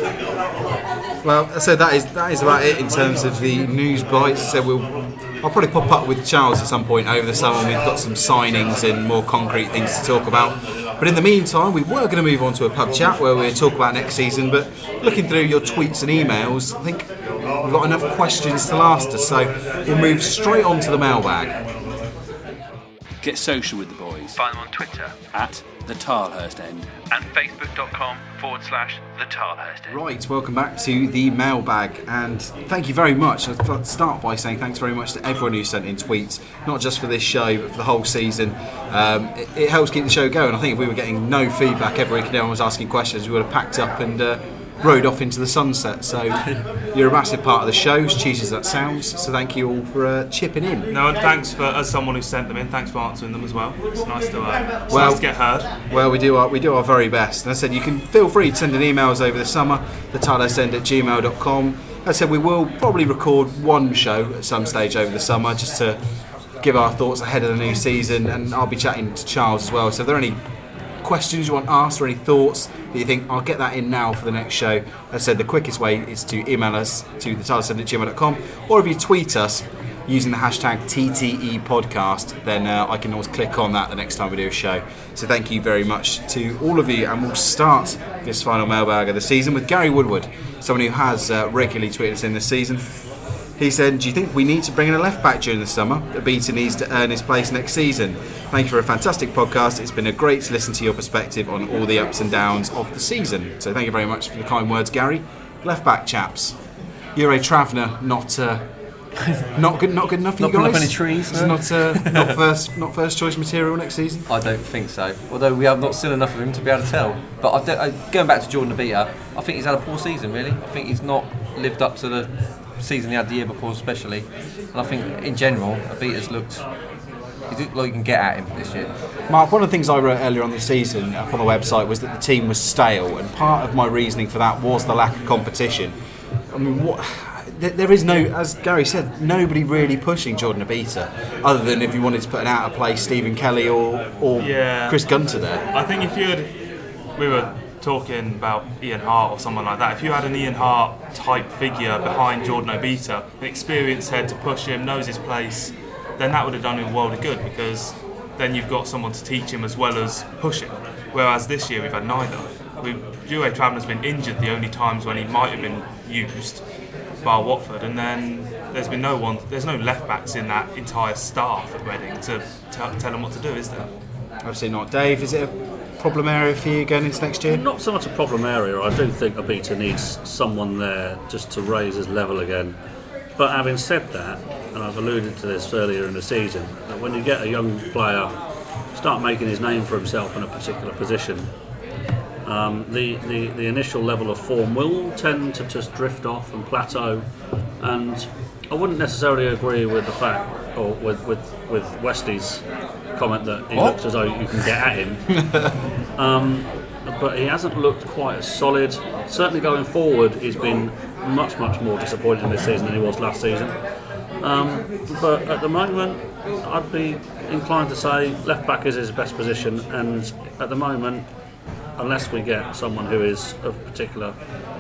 A: Yeah. Well, so that is that is about it in terms of the news bites. So we'll, I'll probably pop up with Charles at some point over the summer. We've got some signings and more concrete things to talk about. But in the meantime, we were going to move on to a pub chat where we'll talk about next season. But looking through your tweets and emails, I think we've got enough questions to last us. So we'll move straight on to the mailbag.
F: Get social with the boys
E: Find them on Twitter
F: at the Tilehurst End.
E: and facebook.com forward slash the Tilehurst End.
A: Right, welcome back to the mailbag, and thank you very much. I'd like to start by saying thanks very much to everyone who sent in tweets, not just for this show, but for the whole season. Um, it, it helps keep the show going. I think if we were getting no feedback every week and everyone was asking questions, we would have packed up and uh, rode off into the sunset. So you're a massive part of the show, as cheesy as that sounds. So thank you all for uh, chipping in.
C: no, and thanks for as someone who sent them in. Thanks for answering them as well. It's nice to uh, it's
A: Well-
C: nice to get heard.
A: Well, we do our we do our very best. And I said you can feel free to send in emails over the summer, the tilesend at gmail dot com. I said we will probably record one show at some stage over the summer just to give our thoughts ahead of the new season, and I'll be chatting to Charles as well. So if there are any questions you want asked or any thoughts that you think I'll get that in now for the next show, as I said the quickest way is to email us to the tilesend at gmail dot com, or if you tweet us using the hashtag T T E podcast, then uh, I can always click on that the next time we do a show. So thank you very much to all of you, and we'll start this final mailbag of the season with Gary Woodward, someone who has uh, regularly tweeted us in this season. He said, do you think we need to bring in a left back during the summer? Abita needs to earn his place next season. Thank you for a fantastic podcast. It's been a great to listen to your perspective on all the ups and downs of the season. So thank you very much for the kind words, Gary. Left back chaps. Jure Travner, not uh, not good not good enough for
B: Not
A: you
B: putting
A: guys?
B: up any trees,
A: It's
B: no?
A: not uh, not first not first choice material next season.
B: I don't think so. Although we have not seen enough of him to be able to tell. But I don't, I, going back to Jordan Abita, I think he's had a poor season, really. I think he's not lived up to the season he had the year before, especially. And I think in general, Abita's looked Is it like you can get at him this year?
A: Mark, one of the things I wrote earlier on this season up on the website was that the team was stale, and part of my reasoning for that was the lack of competition. I mean, what? There, there is no, as Gary said, nobody really pushing Jordan Obita, other than if you wanted to put an out of place Stephen Kelly or or
C: Yeah.
A: Chris Gunter there.
C: I think if you had, we were talking about Ian Hart or someone like that, if you had an Ian Hart type figure behind Jordan Obita, an experienced head to push him, knows his place, then that would have done him a world of good, because then you've got someone to teach him as well as push him. Whereas this year we've had neither. We've, Dewey Travenor's been injured the only times when he might have been used, bar Watford, and then there's been no one, there's no left backs in that entire staff at Reading to t- tell them what to do, is there?
A: Absolutely not. Dave, is it a problem area for you going into next year?
D: Not so much a problem area. I do think Obita needs someone there just to raise his level again. But having said that, and I've alluded to this earlier in the season, that when you get a young player start making his name for himself in a particular position, um, the, the, the initial level of form will tend to just drift off and plateau. And I wouldn't necessarily agree with the fact, or with, with, with Westy's comment that he
B: What?
D: looks as though you can get at him. um, but he hasn't looked quite as solid. Certainly going forward, he's been much, much more disappointing this season than he was last season. Um, but at the moment, I'd be inclined to say left back is his best position, and at the moment, unless we get someone who is of particular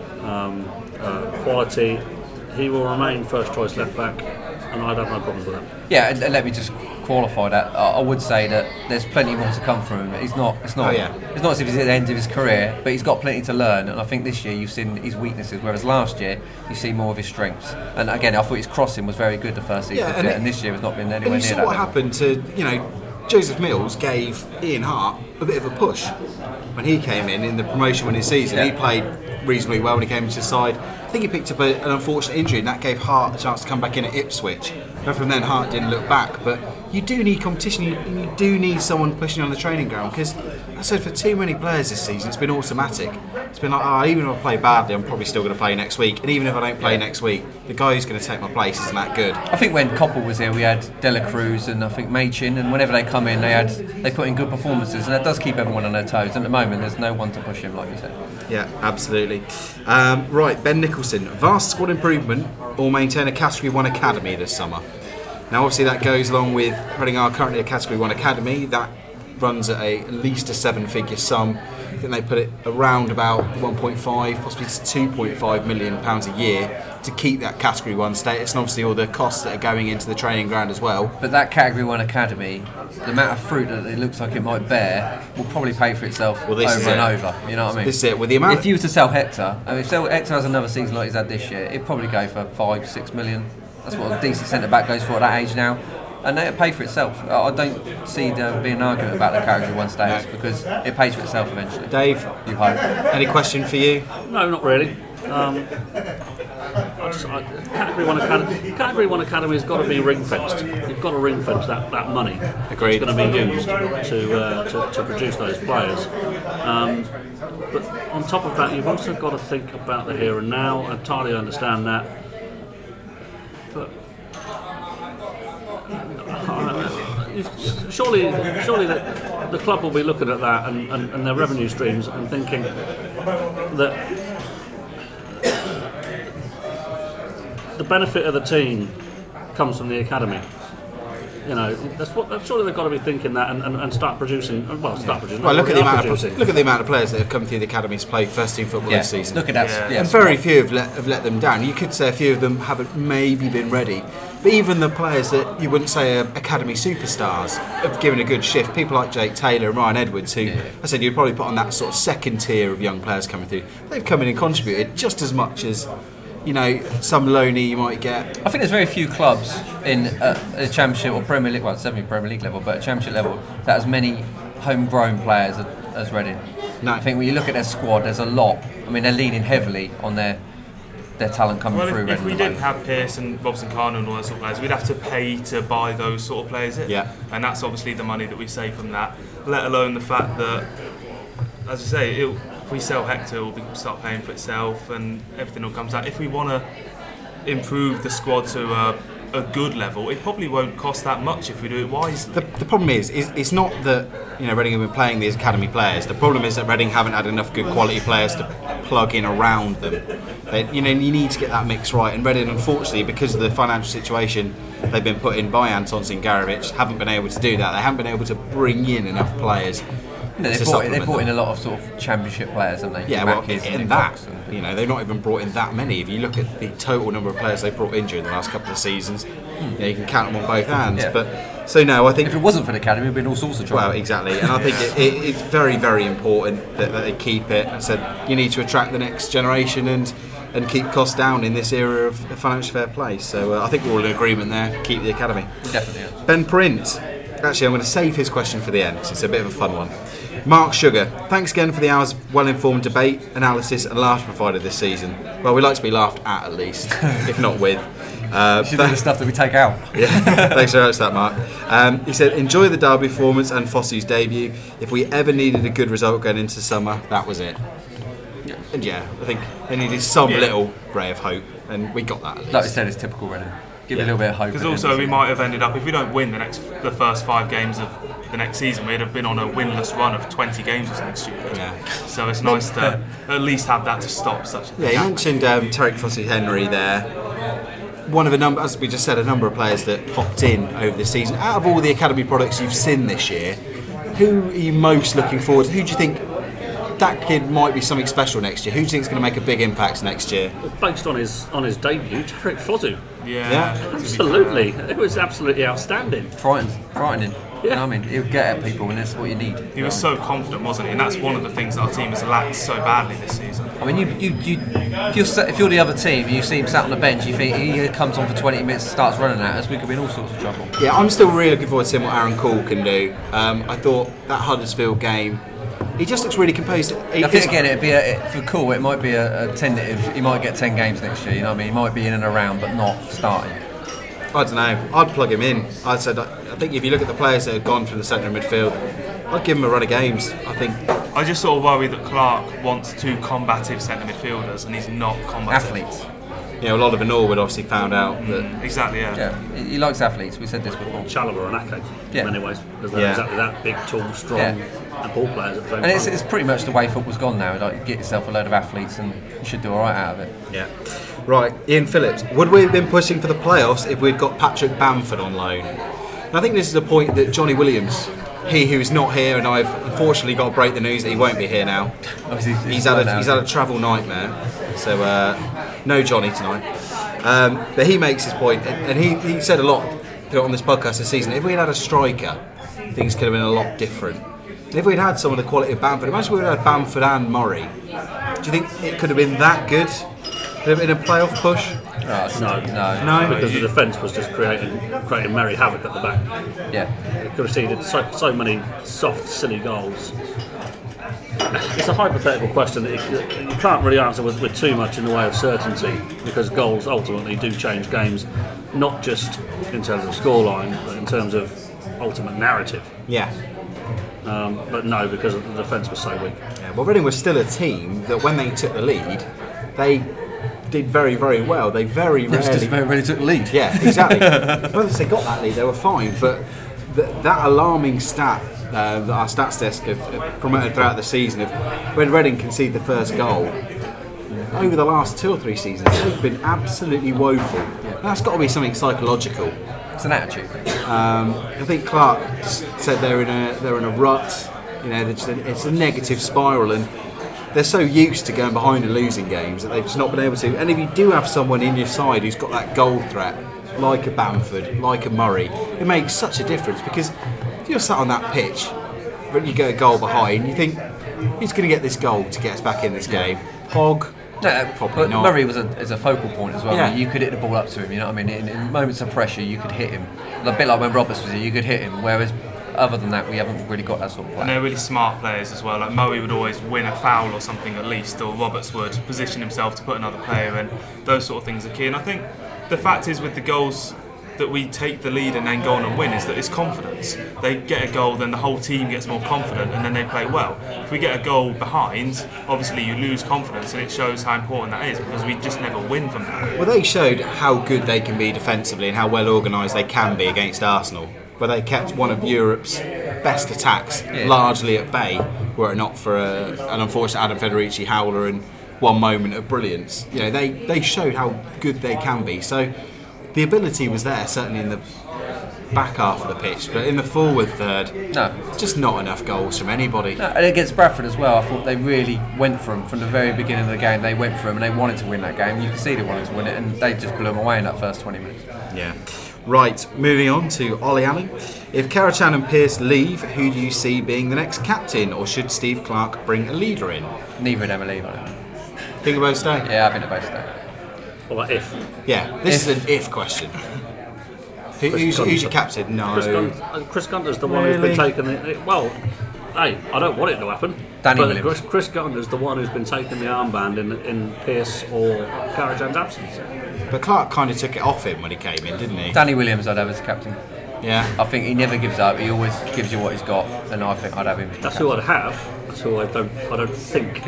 D: um, uh, quality, he will remain first choice left back, and I'd have no problems with that.
B: Yeah, and, and let me just qualify that. I, I would say that there's plenty more to come from him. He's not. It's not.
A: Oh, yeah.
B: It's not as if he's at the end of his career, but he's got plenty to learn. And I think this year you've seen his weaknesses, whereas last year you see more of his strengths. And again, I thought his crossing was very good the first season,
A: Yeah,
B: and,
A: and
B: and
A: it-
B: this year has not been
A: And
B: anywhere
A: you
B: near
A: saw
B: that.
A: what
B: level.
A: happened to, you know, Joseph Mills gave Ian Hart a bit of a push when he came in in the promotion winning season.
B: Yeah.
A: He played reasonably well when he came into the side. I think he picked up a, an unfortunate injury, and that gave Hart a chance to come back in at Ipswich. And from then, Hart didn't look back. But you do need competition. You, you do need someone pushing on the training ground, because I said for too many players this season, it's been automatic. It's been like, oh, even if I play badly, I'm probably still going to play next week. And even if I don't play next week, the guy who's going to take my place isn't that good.
B: I think when Koppel was here, we had Dela Cruz and I think Machin, and whenever they come in, they had they put in good performances, and that does keep everyone on their toes. And at the moment, there's no one to push him, like you said.
A: Yeah, absolutely. Um, right, Ben Nicholson. Vast squad improvement or maintain a Category one academy this summer. Now, obviously, that goes along with Reading are currently a Category one academy. That runs at a, at least a seven-figure sum. I think they put it around about one point five, possibly two point five million pounds a year to keep that Category one status, and obviously all the costs that are going into the training ground as well.
B: But that Category one academy, the amount of fruit that it looks like it might bear, will probably pay for itself
A: Well, this
B: over
A: is
B: and
A: it.
B: over. You know what I mean?
A: This is it. With the amount
B: If you were to sell Hector, I mean, if sell- Hector has another season like he's had this year, it'd probably go for five, six million. That's what a decent centre back goes for at that age now, and it'll pay for itself. I I don't see there being an argument about the Category one status
A: No.
B: because it pays for itself eventually.
A: Dave,
B: You hope.
A: any question for you?
D: No, not really. Um, I just, I, category one academy. Category one academy has got to be ring fenced. You've got to ring fence that, that money.
A: Agreed.
D: It's going to be used to, uh, to to produce those players. Um, but on top of that, you've also got to think about the here and now. I entirely understand that. But uh, surely, surely the, the club will be looking at that and, and, and their revenue streams and thinking that the benefit of the team comes from the academy. You know, that's what. That's surely they've got to be thinking that and, and, and start producing. Well, start producing.
A: Well,
D: they
A: look at the
D: already are
A: amount of
D: producing.
A: look at the amount of players that have come through the academy to play first team football
B: Yeah.
A: this season.
B: Look at that.
C: Yeah.
B: Yeah.
A: And very few have let, have let them down. You could say a few of them haven't maybe been ready. But even the players that you wouldn't say are academy superstars have given a good shift. People like Jake Taylor and Ryan Edwards, who
B: Yeah.
A: I said you'd probably put on that sort of second tier of young players coming through. They've come in and contributed just as much as, you know, some loanee you might get.
B: I think there's very few clubs in uh, a Championship or Premier League, well, certainly Premier League level, but at Championship level, that has many homegrown players as, as Reading.
A: No.
B: I think when you look at their squad, there's a lot. I mean, they're leaning heavily on their their talent coming
C: Well,
B: through.
C: if, if
B: Reading
C: we
B: at the
C: didn't
B: moment.
C: have Pearce and Robson Carno and all those sort of players, we'd have to pay to buy those sort of players in.
A: Yeah.
C: And that's obviously the money that we save from that, let alone the fact that, as I say, it'll, if we sell Hector, it'll be, start paying for itself and everything will come out. If we want to improve the squad to a a good level, it probably won't cost that much if we do it wisely.
A: The, the problem is, is, it's not that you know Reading have been playing these academy players. The problem is that Reading haven't had enough good quality players to plug in around them. They, you know, you need to get that mix right. And Reading, unfortunately, because of the financial situation they've been put in by Anton Zingarevic, haven't been able to do that. They haven't been able to bring in enough players.
B: No, they brought, they brought in a lot of sort of championship players, haven't they?
A: Yeah, well,
B: Mackis
A: in
B: and
A: that,
B: and
A: you know, they've not even brought in that many. If you look at the total number of players they've brought in during the last couple of seasons, hmm. you know, you can count them on both hands.
B: Yeah.
A: But so no, I think
B: if it wasn't for the academy, it'd been all sorts of trouble.
A: Well, exactly, and I think it, it, it's very, very important that, that they keep it. I said you need to attract the next generation and and keep costs down in this era of financial fair play. So uh, I think we're all in agreement there. Keep the academy.
B: Definitely. Yeah.
A: Ben Print. Actually, I'm going to save his question for the end because it's a bit of a fun one. Mark Sugar, thanks again for the hours of well-informed debate, analysis and laughs provided this season. Well, we like to be laughed at at least, if not with. Uh,
B: you should do the stuff that we take out.
A: Yeah, thanks very much for that, Mark. Um, he said, enjoy the Derby performance and Fossey's debut. If we ever needed a good result going into summer, that was it. Yeah. And yeah, I think they needed some
C: yeah.
A: little ray of hope, and we got that at least.
B: Like we said, it's typical Reading. Give yeah. it a little bit of hope.
C: Because also we might have ended up, if we don't win the next, the first five games of the next season, we'd have been on a winless run of twenty games or something stupid. Yeah. So it's nice to at least have that to stop such a thing.
A: Yeah, you mentioned um, Tarek Fossey-Henry there. One of a number, as we just said, a number of players that popped in over the season. Out of all the academy products you've seen this year, who are you most looking forward to? Who do you think that kid might be something special next year? Who do you think is going to make a big impact next year?
D: Based on his on his debut, Tarek Fosu.
C: Yeah,
A: yeah.
D: Absolutely. It was absolutely outstanding.
B: Frightening, frightening. Yeah. You know what I mean, he'll get at people, and that's what you need.
C: He was so confident, wasn't he? And that's one of the things that our team has lacked so badly this season.
B: I mean, you, you, you, if, you're, if you're the other team and you see him sat on the bench, you think he comes on for twenty minutes and starts running at us, we could be in all sorts of trouble.
A: Yeah, I'm still really looking forward to seeing what Aaron Cole can do. Um, I thought that Huddersfield game, he just looks really composed. He,
B: I think again, it'd be a, for Cole, it might be a, a tentative. He might get ten games next year. You know what I mean? He might be in and around, but not starting.
A: I don't know. I'd plug him in. I said. I think if you look at the players that have gone from the centre of midfield, I'd give him a run of games. I think.
C: I just sort of worry that Clark wants two combative centre midfielders, and he's not combative.
B: Athletes.
A: Yeah, well, Oliver Norwood obviously found out that.
C: Exactly. Yeah.
B: Yeah. He likes athletes. We said this before.
D: Chalobah and Ake.
B: Yeah.
D: In many ways, because they're
A: Yeah.
D: exactly that big, tall, strong,
B: Yeah.
D: and ball players at the same
B: And it's,
D: time.
B: it's pretty much the way football's gone now. Like, get yourself a load of athletes, and you should do all right out of it.
A: Yeah. Right, Ian Phillips. Would we have been pushing for the playoffs if we'd got Patrick Bamford on loan? And I think this is a point that Johnny Williams, he who's not here, and I've unfortunately got to break the news that he won't be here now.
B: Oh, he's, he's,
A: He's had a he's had a travel nightmare, so uh, no Johnny tonight. Um, but he makes his point, and, and he, he said a lot on this podcast this season. If we had had a striker, things could have been a lot different. And if we'd had some of the quality of Bamford, imagine we would have had Bamford and Murray. Do you think it could have been that good? Could have been a playoff push?
B: Oh,
D: No,
B: no,
A: No?
D: because the defence was just creating creating merry havoc at the back.
B: Yeah.
D: It could have seen so, so many soft, silly goals. It's a hypothetical question that you, you can't really answer with, with too much in the way of certainty, because goals ultimately do change games, not just in terms of scoreline, but in terms of ultimate narrative.
A: Yeah.
D: Um, but no, because the defence was so weak.
A: Yeah. Well, Reading was still a team that when they took the lead, they did very, very well. They very
B: It was
A: rarely.
B: just very ready to lead.
A: Yeah, exactly. Once they got that lead, they were fine. But th- that alarming stat uh, that our stats desk have, have promoted throughout the season of when Reading conceded the first goal, over the last two or three seasons, they've been absolutely woeful. That's got to be something psychological.
B: It's an attitude.
A: Um, I think Clark s- said they're in a they're in a rut. You know, it's a, it's a negative spiral, and they're so used to going behind and losing games that they've just not been able to. And if you do have someone in your side who's got that goal threat, like a Bamford, like a Murray, it makes such a difference, because if you're sat on that pitch, but you get a goal behind, you think, who's going to get this goal to get us back in this game? Hogg?
B: No,
A: Probably
B: but
A: not.
B: Murray was a, is a focal point as well.
A: Yeah.
B: I mean, you could hit the ball up to him, you know what I mean? In, in moments of pressure, you could hit him. A bit like when Roberts was here, you could hit him, whereas other than that, we haven't really got that sort of play.
C: And they're really smart players as well. Like Moe would always win a foul or something at least, or Roberts would position himself to put another player in. Those sort of things are key. And I think the fact is with the goals that we take the lead and then go on and win is that it's confidence. They get a goal, then the whole team gets more confident, and then they play well. If we get a goal behind, obviously you lose confidence, and it shows how important that is because we just never win from that.
A: Well, they showed how good they can be defensively and how well organised they can be against Arsenal, where they kept one of Europe's best attacks
B: Yeah.
A: largely at bay, were it not for a, an unfortunate Adam Federici howler and one moment of brilliance. You know, they, they showed how good they can be. So the ability was there, certainly in the back half of the pitch, but in the forward third,
B: No.
A: just not enough goals from anybody.
B: No, and against Bradford as well, I thought they really went for him from the very beginning of the game. They went for him and they wanted to win that game. You can see they wanted to win it, and they just blew them away in that first twenty minutes.
A: Yeah. Right, moving on to Ollie Allen. If Karachan and Pearce leave, who do you see being the next captain, or should Steve Clarke bring a leader in?
B: Neither of them are leave, I think.
A: Think about stay?
B: Yeah, I think they're both stay.
D: What about if?
A: Yeah, this
B: If.
A: is an if question. Who,
D: Chris
A: who's,
D: Gunter.
A: who's your captain? No.
D: Chris, Gunter, uh, Chris Gunter's the one who's
A: Really?
D: been taking the. it- Well, hey, I don't want it to happen.
B: Danny
D: but
B: Williams.
D: Chris, Chris Gunter's the one who's been taking the armband in in Pearce or Karajan's absence.
A: But Clark kind of took it off him when he came in, didn't he?
B: Danny Williams, I'd have as captain.
A: Yeah.
B: I think he never gives up. He always gives you what he's got, and I think I'd have him. as
D: That's
B: captain.
D: who I'd have. That's who I don't. I don't think.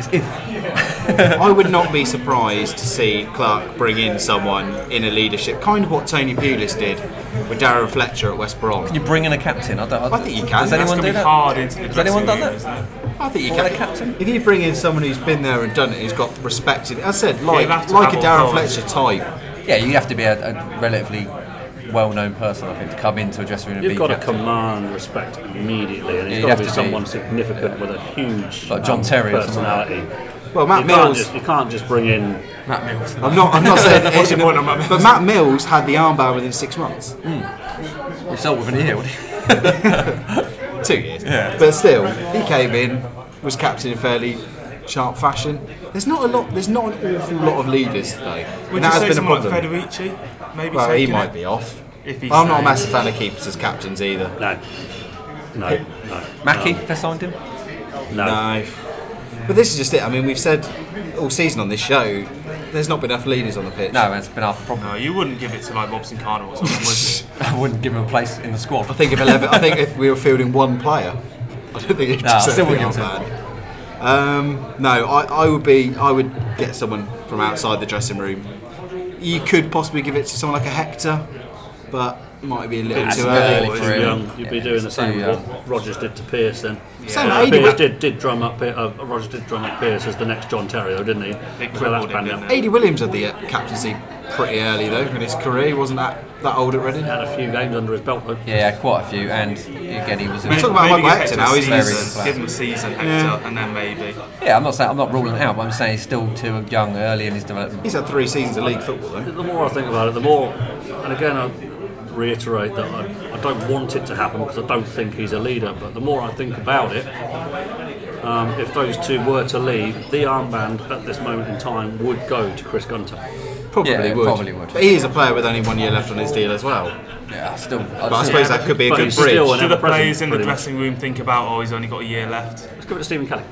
A: I would not be surprised to see Clark bring in someone in a leadership, kind of what Tony Pulis did with Darren Fletcher at West Brom.
B: You bring in a captain. I, don't,
A: I think you can.
B: Does
A: That's
B: anyone
C: It's
B: do
C: going to be
B: that?
C: hard into the
B: Has anyone
C: dressing
B: done
C: room,
B: that?
C: isn't it?
A: I think you
B: What,
A: can.
B: a captain?
A: If you bring in someone who's been there and done it, who's got respected, as I said, like,
C: you'll have to
A: like a
C: have
A: Darren
C: authority.
A: Fletcher type.
B: Yeah, you have to be a, a relatively well-known person, I think, to come into a dressing room and
D: You've
B: be
D: got to
B: captain.
D: command respect immediately, and
B: Yeah,
D: it's
B: you'd
D: got
B: have
D: to be
B: to be-
D: someone significant with a huge
B: Like John
D: um,
B: Terry or something like
D: personality.
A: Well, Matt
D: you can't
A: Mills.
D: just you can't just bring in.
B: Matt Mills.
A: I'm not. I'm not saying.
C: What's your point on Matt Mills?
A: But Matt Mills had the armband within six months.
B: Result within a year, wouldn't he?
A: Two years.
B: Yeah.
A: But still, he came in, was captain in fairly sharp fashion. There's not a lot. There's not an awful lot of leaders today.
C: Would
A: and that
C: you
A: has
C: say
A: been a
C: someone like
A: problem.
C: Federici? Maybe
A: Well, he
C: taking
A: might
C: it?
A: be off.
C: If he's
A: I'm not a
C: staying.
A: massive fan of keepers as captains either.
D: No, no, no.
B: Mackie, they signed him.
D: No.
A: No. But this is just it. I mean, we've said all season on this show, there's not been enough leaders on the pitch.
B: No, that's been half the problem.
C: No, you wouldn't give it to like Robson Carnell or something, would you?
B: I wouldn't give him a place in the squad.
A: I think if eleven, I think if we were fielding one player, I don't think it'd
B: No,
A: just
B: still
A: be
B: wouldn't
A: our
B: give it
A: man. Um, no, I, I would be. I would get someone from outside the dressing room. You could possibly give it to someone like a Hector, but it might be a little
D: That's
A: too
B: early
A: early.
B: for
D: Too
B: him.
D: young. You'd be
B: Yeah,
D: doing the
B: it's
D: same
B: too
D: as
B: young.
D: what Rogers did to Pearce then.
A: Same
D: Uh,
A: age,
D: Pearce
A: but-
D: did, did drum up. Pe- Uh, Rogers did drum up Pearce as the next John Terry, though, didn't he?
C: It
D: So that's
C: crippled him,
D: panned
C: didn't
D: out.
C: it?
A: Aidy Williams had the uh, captaincy pretty early though in his career. He wasn't that, that old at Reading.
D: Had a few games under his belt though.
B: Yeah, quite a few, and again, he was. A,
A: We're talking about
C: Maybe
A: Michael
C: give
A: Hector
C: Hector
A: now.
C: a
A: He's
B: very
C: season,
B: good player.
C: give him a season, Hector,
A: Yeah.
C: and then maybe.
B: yeah, I'm not saying I'm not ruling it out, but I'm saying he's still too young, early in his development.
A: He's had three seasons of league football though.
D: The more I think about it, the more, and again I reiterate that I, I don't want it to happen because I don't think he's a leader, but the more I think about it, um, if those two were to leave, the armband at this moment in time would go to Chris Gunter.
A: Probably
B: Yeah,
A: would.
B: probably would.
A: But he is a player with only one year left on his deal as well.
B: Yeah, I still.
A: But I suppose that could be a
D: But
A: good
D: he's
A: bridge.
D: still an
C: Do the
D: ever-present,
C: players in the
D: pretty much.
C: dressing room think about, oh, he's only got a year left
D: Let's give it to Stephen Kelly.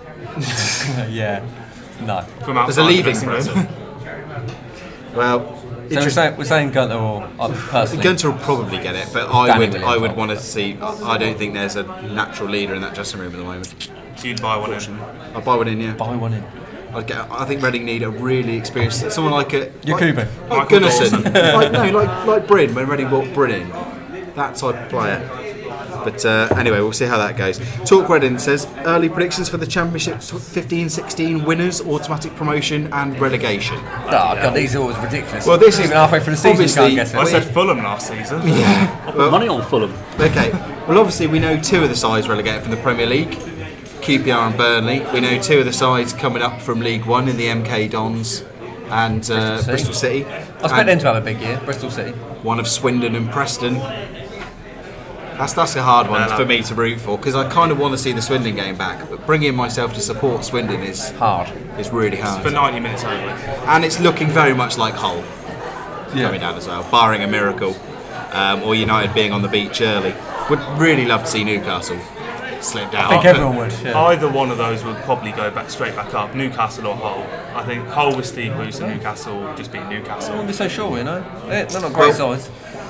B: yeah, no.
C: from
A: There's
C: outside
A: a
C: the
A: leaving
C: dressing room?
A: present. Well,
B: So we're
A: interest-
B: saying, we're saying Gunter or uh, personally.
A: Gunter will probably get it, but I
B: Danny
A: would
B: Williams
A: I would
B: will.
A: want to see. I don't think there's a natural leader in that dressing room at the moment.
C: You'd buy one in.
A: I'll buy one in, yeah.
B: Buy one in.
A: I'd get, I think Reading need a really experienced someone like a
B: Yakubu.
A: like, like
C: Michael
A: Gunnarsson,
C: Dawson.
A: like no, like like Bryn when Reading bought Bryn in, that type of player. But uh, anyway, we'll see how that goes. Talk Reading says early predictions for the Championship fifteen sixteen winners, automatic promotion and relegation.
B: Oh god, these are always ridiculous.
A: Well, this
B: even
A: is
B: halfway through the season, you
A: obviously-
B: can't guess it.
C: I said Fulham last season.
D: I put money on Fulham.
A: Okay, well obviously we know two of the sides relegated from the Premier League, Q P R and Burnley. We know two of the sides coming up from League One in the M K Dons and uh,
B: Bristol
A: Bristol
B: City.
A: City.
B: I expect
A: And
B: them to have a big year. Bristol City.
A: one of Swindon and Preston. That's that's a hard one
C: No, no.
A: for me to root for because I kind of want to see the Swindon game back, but bringing myself to support Swindon is
B: Hard.
A: is really
C: For
A: hard,
C: ninety minutes only.
A: and it's looking very much like Hull coming down as well, barring a miracle, um, or United being on the beach early. Would really love to see Newcastle slip down.
B: I think everyone would. Yeah.
C: Either one of those would probably go back straight back up, Newcastle or Hull. I think Hull with Steve Bruce and Newcastle just being
B: I
C: Newcastle.
B: wouldn't be so sure, you know. They're, they're not great
A: Well,
B: sides.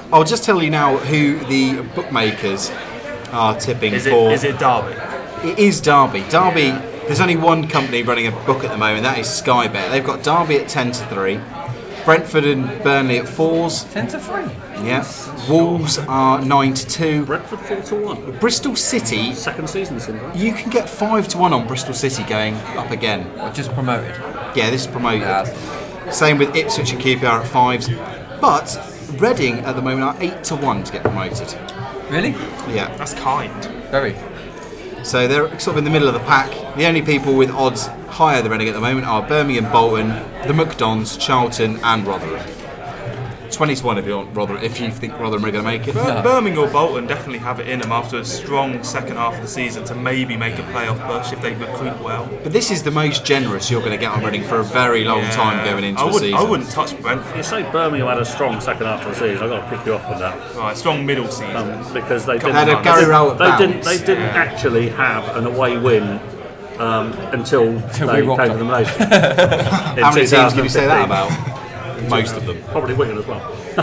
A: I'll just tell you now who the bookmakers are tipping
C: Is it
A: for.
C: is it Derby?
A: It is Derby. Derby. There's only one company running a book at the moment. That is Sky Bet. They've got Derby at ten to three, Brentford and Burnley at fours.
B: ten to three.
A: Yeah. Wolves are nine to two.
D: Brentford four to one.
A: Bristol City.
D: Second season this right?
A: You can get five to one on Bristol City going up again.
B: Or just promoted.
A: Yeah, this is promoted.
B: Yeah.
A: Same with Ipswich and Q P R at fives. But Reading at the moment are eight to one to get promoted.
B: Really?
A: Yeah.
C: That's kind.
B: Very.
A: So they're sort of in the middle of the pack. The only people with odds higher than Reading at the moment are Birmingham, Bolton, the McDons, Charlton, and Rotherham. twenty to one if you want Rotherham, if you think Rotherham are going to make it.
C: Bir- Birmingham or Bolton definitely have it in them after a strong second half of the season to maybe make a playoff push if they recruit well.
A: But this is the most generous you're going to get on Reading for a very long
C: Yeah.
A: time going into
C: I
A: the
C: wouldn't,
A: season.
C: I wouldn't touch Brentford.
D: You say Birmingham had a strong second half of the season. I've got to pick you up on that.
C: Right, strong middle season.
D: Um, because they
C: Come
D: didn't,
C: on,
A: Had a Gary
C: this-
A: Rowett
D: they didn't,
A: bounce.
D: they didn't
C: Yeah.
D: actually have an away win um, until
B: Until
D: they
B: we rocked
D: came
B: up.
D: to the Malaysia.
A: How many teams can you say that about? Most of them.
D: Probably Wigan as well.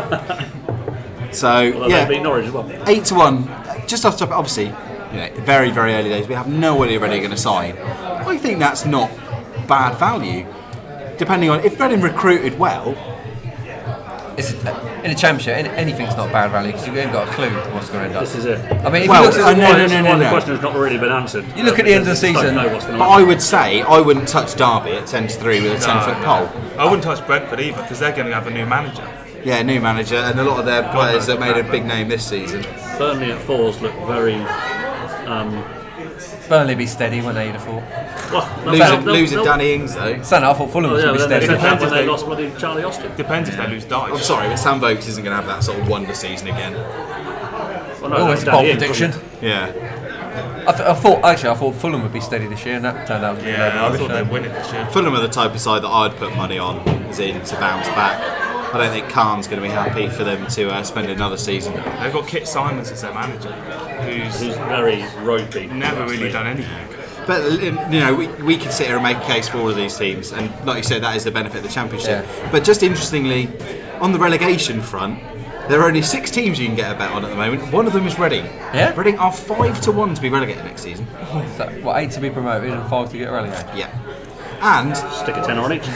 A: So,
D: Although
A: yeah.
D: they beat Norwich as well.
A: eight to one, just off the top, obviously, you know, very, very early days, we have no idea Reading are going to sign. I think that's not bad value, depending on if Reading recruited well.
B: It's in a championship, any- anything's not bad value because you ain't got a clue what's going to end up.
D: This is it.
B: I mean, if
A: Well,
B: you look
A: I
B: at,
A: know-
D: Why-
A: no, no, no,
D: why the
A: no.
D: question has not really been answered.
B: You look at the end of the
D: Because you
B: season,
D: don't know what's going
A: But
D: on.
A: I would say I wouldn't touch Derby at ten to three with a ten foot pole.
C: I wouldn't touch Brentford either because they're going to have a new manager.
A: Yeah, new manager, and a lot of their players that made a big name this season.
D: Burnley at fours look very. Um,
B: Burnley be steady when they thought.
D: well, no,
A: Losing,
D: they'll- they'll-
A: losing
D: they'll-
A: Danny Ings though.
B: Son, I thought Fulham
D: Oh,
B: was
D: yeah,
B: going to
D: but
B: be
D: then it
B: steady.
D: depends when
C: if
D: they
C: they-
D: lost bloody Charlie Austin.
C: Depends if they lose Dyche.
A: I'm sorry, but Sam Vokes isn't going to have that sort of wonder season again.
D: Well, no,
B: Oh,
D: no,
B: it's a
D: Danny
B: bold
D: Ings,
B: prediction.
D: wasn't
A: Yeah.
B: I, th- I thought actually I thought Fulham would be steady this year, and that turned out to be
C: Yeah,
B: very
C: I
B: rubbish.
C: thought they'd win it this year.
A: Fulham are the type of side that I'd put money on as in to bounce back. I don't think Khan's going to be happy for them to uh, spend another season.
C: They've got Kit Simons as their manager, who's
D: He's very ropey.
C: never really done anything.
A: But you know, we, we can sit here and make a case for all of these teams, and like you said, that is the benefit of the Championship.
B: Yeah.
A: But just interestingly, on the relegation front, there are only six teams you can get a bet on at the moment. One of them is Reading.
B: Yeah?
A: Reading are five to one to be relegated next season.
B: So, what, eight to be promoted and five to get relegated?
A: Yeah. And
D: Stick a tenner on each.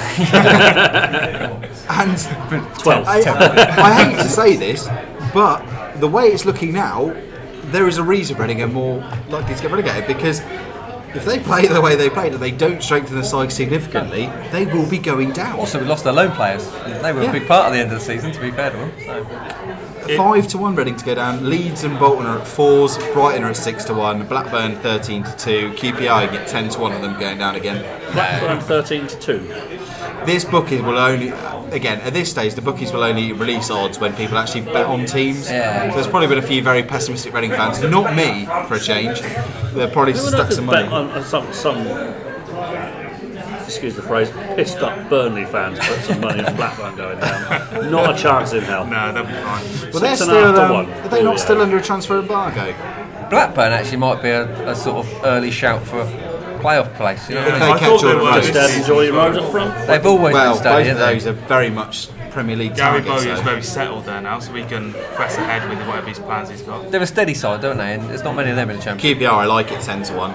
A: and
D: Twelve.
A: I, I hate to say this, but the way it's looking now, there is a reason Reading are more likely to get relegated because if they play the way they played and they don't strengthen the side significantly, they will be going down.
B: Also, we lost our loan players. They were
A: Yeah.
B: a big part of the end of the season, to be fair to them. So.
A: Five to one Reading to go down. Leeds and Bolton are at fours. Brighton are at six to one. Blackburn thirteen to two. Q P R you get ten to one of them going down again.
D: Blackburn thirteen to two.
A: This bookie will only, again at this stage, the bookies will only release odds when people actually bet on teams.
B: Yeah.
A: So there's probably been a few very pessimistic Reading fans, not me for a change. They're probably
D: Who on
A: stuck
D: earth
A: some
D: has bet
A: money.
D: on, on some, some, excuse the phrase, pissed up Burnley fans put some money on Blackburn going down? Not a chance in hell.
C: No, they'll be fine.
A: Well, they're
D: Six and a
A: still.
D: half to
A: Um,
D: one.
A: are they not
D: Yeah.
A: still under a transfer embargo?
B: Blackburn actually might be a, a sort of early shout for a playoff place. You know
C: Yeah,
B: what
A: they
B: I mean?
C: I
A: catch
C: thought they
A: Jordan
C: were
A: Rhodes.
C: this
D: Just
C: season
D: and Joy
C: as well.
D: Rose up front.
B: They've always
A: Well,
B: been steady,
A: both of
B: haven't
A: those
B: they?
A: are very much Premier League
C: Gary
A: targets.
C: Bowyer is
A: so-
C: very settled there now, so we can press ahead with whatever his plans he's got.
B: They're a steady side, don't they? And there's not many of them in the championship.
A: Q P R, I like it ten to one.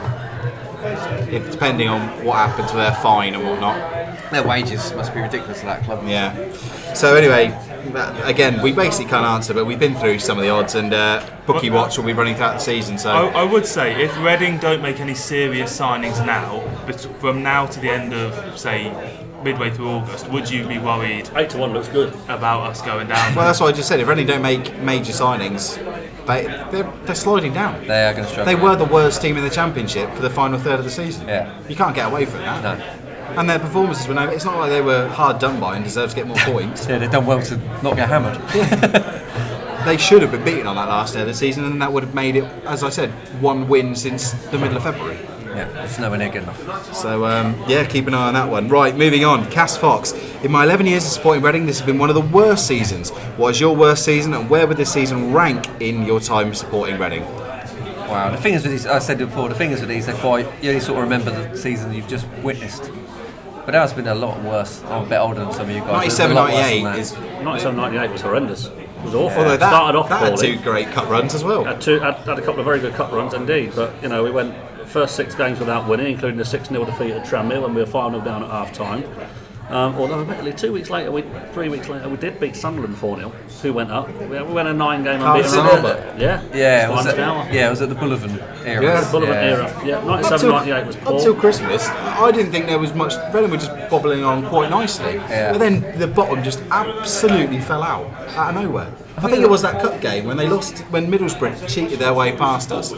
A: If depending on what happens with their fine and whatnot.
B: Their wages must be ridiculous at that club.
A: Yeah. So anyway, that- again, we basically can't answer, but we've been through some of the odds, and uh, Bookie Watch will be running throughout the season. So
C: I, I would say if Reading don't make any serious signings now, but from now to the end of say midway through August, would you be worried
D: Eight to one looks good.
C: about us going down?
A: well, that's what I just said. If Reading don't make major signings, they they're, they're sliding down.
B: They are going to struggle.
A: They were the worst team in the Championship for the final third of the season.
B: Yeah.
A: You can't get away from that.
B: No.
A: And their performances were no. It's not like they were hard done by and deserved to get more points.
B: Yeah, they've done well to not get hammered.
A: They should have been beaten on that last day of the season, and that would have made it, as I said, one win since the middle of February.
B: Yeah, it's nowhere near good enough.
A: So, um, yeah, keep an eye on that one. Right, moving on. Cass Fox. In my eleven years of supporting Reading, this has been one of the worst seasons. What is your worst season, and where would this season rank in your time supporting Reading?
B: Wow. The thing is with these, I said it before, the thing is with these, they're quite, you only sort of remember the season you've just witnessed. But ours has been a lot worse. I'm a bit older than some of you guys. It's a
A: ninety-seven
B: lot worse
A: ninety-eight
B: than that.
A: is.
D: ninety-seven ninety-eight was horrendous. It was awful.
A: Although that,
D: Started off
A: that had
D: poorly.
A: two great cut runs as well.
D: Had, two, had, had a couple of very good cut runs indeed, but you know we went first six games without winning, including a six nil defeat at Tranmere when we were five nil down at half time. Um, although admittedly two weeks later, we, three weeks later, we did beat Sunderland four nil, who went up. We, we went a nine game
A: Carl
D: unbeaten
A: Sarbert.
D: run. Yeah,
B: Yeah, it
D: Fine
B: was at,
D: Tower.
B: yeah, it was at the Bullivant era.
A: Yeah.
D: Bullivant
B: Yeah.
D: era. Yeah,
A: Up
D: ninety-seven
A: till-
D: ninety-eight was poor.
A: Up till Christmas, I didn't think there was much. Reading were just bobbling on quite nicely.
B: Yeah.
A: But then the bottom just absolutely fell out out of nowhere. I think it was that cup game when they lost, when Middlesbrough cheated their way past us.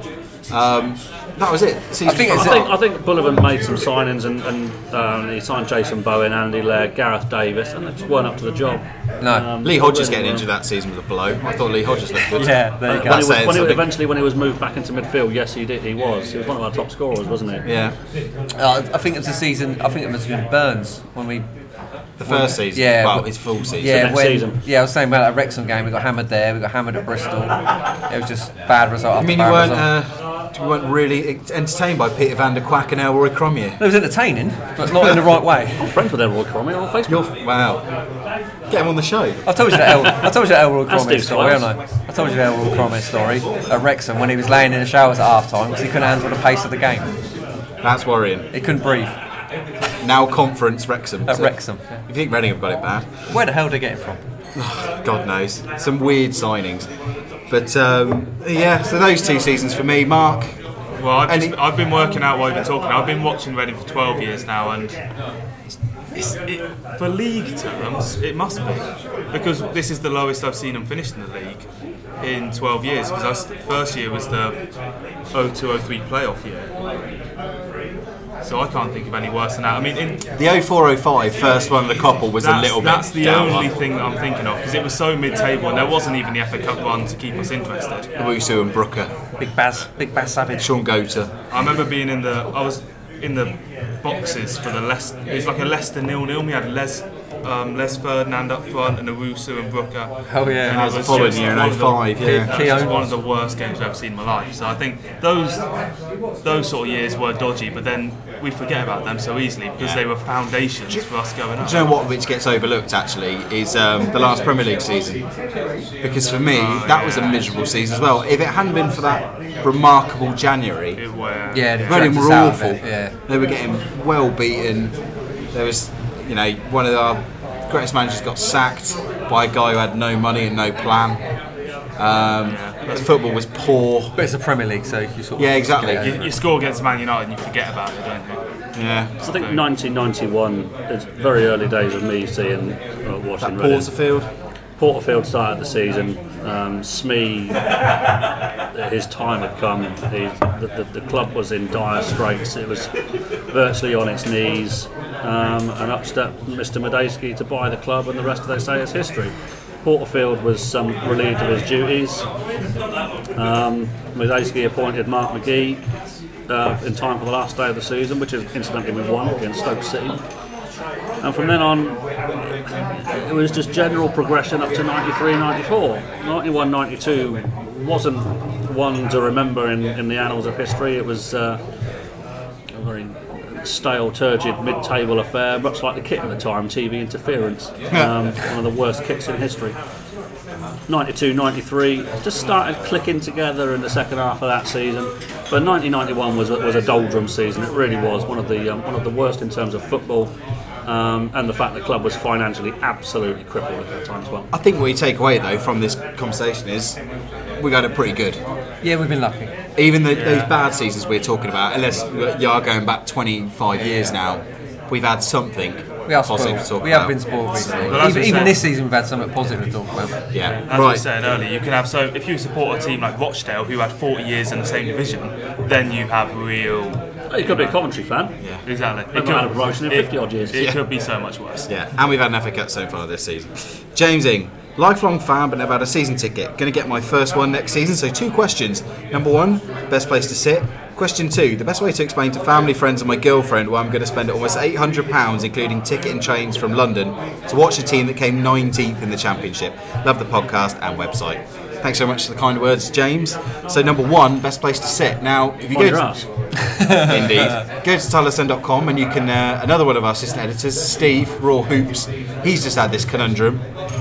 A: Um, that was it. Season
B: I think
A: five.
B: it's
D: I think I think Bullivant made some signings and, and um, he signed Jason Bowen, Andy Laird, Gareth Davis, and they just weren't up to the job.
B: No.
D: Um,
A: Lee Hodges
D: really
A: getting
D: weren't.
A: injured that season was a blow. I thought Lee Hodges looked good.
B: Yeah, there you
D: Uh,
B: go.
D: when he was,
A: saying
D: when he,
A: something.
D: eventually, when he was moved back into midfield, yes, he did. He was. He was one of our top scorers, wasn't he?
A: Yeah.
B: Uh, I think it was the season. I think it must have been Burns when we.
A: The first season.
B: Yeah,
A: Well,
B: but-
A: his full season.
B: Yeah,
D: next
B: when,
D: season.
B: yeah, I was saying about that Wrexham game. We got hammered there. We got hammered at Bristol. It was just bad result.
A: I
B: After
A: mean, you
B: bad
A: weren't,
B: result.
A: uh, you weren't really entertained by Peter van der Kwak and Elroy Cromier.
B: It was entertaining, but not in the right way.
D: I'm friends with Elroy Cromier on Facebook.
A: You're, wow. Get him on the show.
B: I told you that. El, I told you that Elroy
D: That's
B: Cromier
D: Steve
B: story,
D: Squires.
B: haven't I? I told you that Elroy Cromier story at Wrexham when he was laying in the showers at half time because he couldn't handle the pace of the game.
A: That's worrying.
B: He couldn't breathe
A: Now conference Wrexham.
B: at
A: So,
B: Wrexham.
A: You think Reading have got it bad?
B: Where the hell did they get him from?
A: God knows. Some weird signings. But um, yeah, so those two seasons for me. Mark,
C: Well, I've, just,
A: Any-
C: I've been working out while you've been talking. I've been watching Reading for twelve years now, and it's, it, for league terms, it must be because this is the lowest I've seen them finish in the league in twelve years. Because the first year was the oh two oh three playoff year, so I can't think of any worse than that. I mean, in,
A: the oh four oh five first one of the couple was
C: that's,
A: a little
C: that's
A: bit
C: the
A: down
C: only
A: one.
C: thing I'm thinking of because it was so mid-table, and there wasn't even the F A Cup run to keep us interested.
A: Owusu and Brooker,
B: Big Baz, Big Baz Savage.
A: Sean Gota.
C: I remember being in the, I was in the boxes for the Leicester. It was like a Leicester nil-nil. We had Les, um, Les Ferdinand up front and Owusu and Brooker.
B: Oh yeah.
C: And
A: That was
C: it
A: the following
C: just
A: year in
C: one of the-
A: oh five, yeah.
C: That was just one of the worst games I've ever seen in my life. So I think those those sort of years were dodgy, but then we forget about them so easily because they were foundations for us going up.
A: Do you know what which gets overlooked actually is um, the last Premier League season, because for me that was a miserable season as well. If it hadn't been for that remarkable January,
C: It were,
B: Yeah, they
A: Reading
B: dragged
A: were
B: us out of
A: awful.
B: it, Yeah.
A: They were getting well beaten. There was, you know, one of our greatest managers got sacked by a guy who had no money and no plan. Um, his football was poor.
B: But it's a Premier League, so you sort of.
A: Yeah, exactly.
B: get it.
C: You, you score against Man United and you forget about it, don't you?
A: Yeah,
D: I think nineteen ninety-one is very early days of me seeing, uh, watching
A: that
D: Reading.
A: Porterfield.
D: Porterfield started the season. Um, Smee, his time had come. He, the, the, the club was in dire straits. It was virtually on its knees. Um, and up stepped Mister Medeski to buy the club, and the rest of they say is history. Porterfield was um, relieved of his duties. Um, Medeski appointed Mark McGee uh, in time for the last day of the season, which is incidentally we won against Stoke City. And from then on, it was just general progression up to ninety-three ninety-four. ninety-one ninety-two wasn't one to remember in, in the annals of history. It was uh, a very stale, turgid, mid-table affair, much like the kit at the time, T V interference. Um, one of the worst kits in history. ninety-two ninety-three just started clicking together in the second half of that season, but nineteen ninety-one was a, was a doldrum season. It really was one of the um, one of the worst in terms of football, um, and the fact the club was financially absolutely crippled at that time as well.
A: I think what you take away though from this conversation is we got it pretty good.
B: Yeah, we've been lucky.
A: Even the, those bad seasons we're talking about, unless you are going back twenty-five years now, we've had something
B: We are
A: positive
B: spoiled.
A: to talk
B: We
A: about.
B: have been spoiled recently.
C: Well, as
B: even
C: we
B: even
C: said-
B: this season, we've had something positive to talk about.
A: Yeah,
C: As
A: right.
C: we said earlier, you can have so if you support a team like Rochdale who had forty years in the same division, then you have real.
D: You could be a Coventry fan.
C: Exactly.
D: Never had a promotion in fifty odd years.
C: It
A: Yeah.
C: could be so much worse.
A: Yeah, and we've had an F A Cup semi-final this season. James Ing, lifelong fan but never had a season ticket. Going to get my first one next season. So two questions. Number one, best place to sit. Question two, the best way to explain to family, friends and my girlfriend why I'm going to spend almost eight hundred pounds including ticket and trains from London to watch a team that came nineteenth in the Championship. Love the podcast and website. Thanks so much for the kind words, James. So number one, best place to sit. Now, if you
D: On
A: go
D: your
A: to,
D: ass.
A: Indeed. Go to tyler sun dot com and you can, uh, another one of our assistant editors, Steve, Raw Hoops, he's just had this conundrum.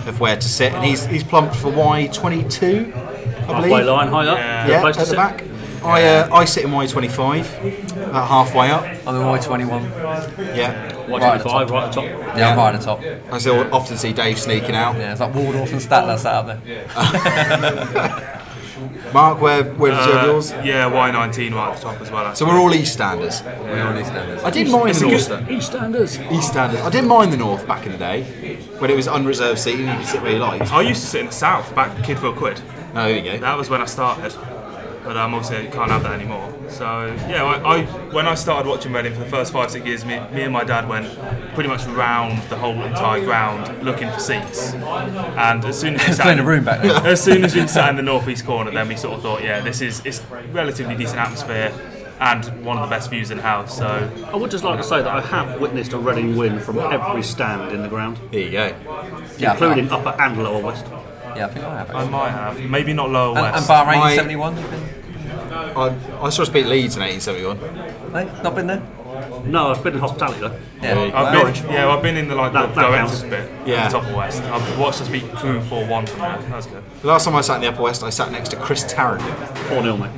A: of where to sit, and he's he's plumped for Y twenty-two, I
D: Halfway
A: believe.
D: line, high up.
C: Yeah.
D: Good
A: Yeah,
D: place
A: at
D: to
A: the
D: sit.
A: back. I uh, I sit in Y twenty-five, about halfway up.
B: I'm in Y twenty-one.
A: Yeah,
D: Y
B: Right at the
D: twenty-five,
B: top.
D: right at the top.
B: Yeah, I'm right at the top.
A: I still often see Dave sneaking out.
B: Yeah, it's like Waldorf and Statler sat up there.
A: Mark, where where did you have
C: Uh,
A: yours?
C: yeah, Y nineteen right at the top as well.
A: So we're all East Standers.
B: We're all East Standers.
A: I didn't mind
C: It's
A: the
C: a
A: North.
C: good-
D: East Standers.
A: East Standers. I didn't mind the North back in the day when it was unreserved seating. You could sit where you liked.
C: I used to sit in the south, back kid for a quid.
A: Oh, there you go.
C: That was when I started, but um, obviously I can't have that anymore. So yeah, I, I when I started watching Reading for the first five six years, me, me and my dad went pretty much round the whole entire ground looking for seats. And as soon as we
B: There's
C: sat
B: plenty
C: in,
B: of room back there.
C: as soon as we sat in the northeast corner, then we sort of thought, yeah, this is it's relatively decent atmosphere and one of the best views in house. So
D: I would just like to say that I have witnessed a Reading win from every stand in the ground,
A: There you go.
B: Yeah,
D: including upper and lower west.
B: Yeah, I think I have.
C: I
B: Actually.
C: might have, maybe not lower
B: And, and
C: west.
B: Bahrain
A: My-
B: seventy-one, you've been?
A: I, I saw us beat Leeds in eighteen seventy-one.
B: No, not been there?
D: No, I've been in hospitality though.
B: Yeah.
C: I've
B: Wow.
C: been, yeah, I've been in the like
D: That-
C: the
D: that
C: directors
D: counts.
C: bit,
A: Yeah.
C: at the top of West. I've watched us beat Crew four one from there. That was good.
A: The last time I sat in the Upper West, I sat next to Chris Tarrant.
D: four nil, mate.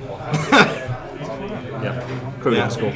D: Yeah, crew
A: Yeah.
D: didn't score.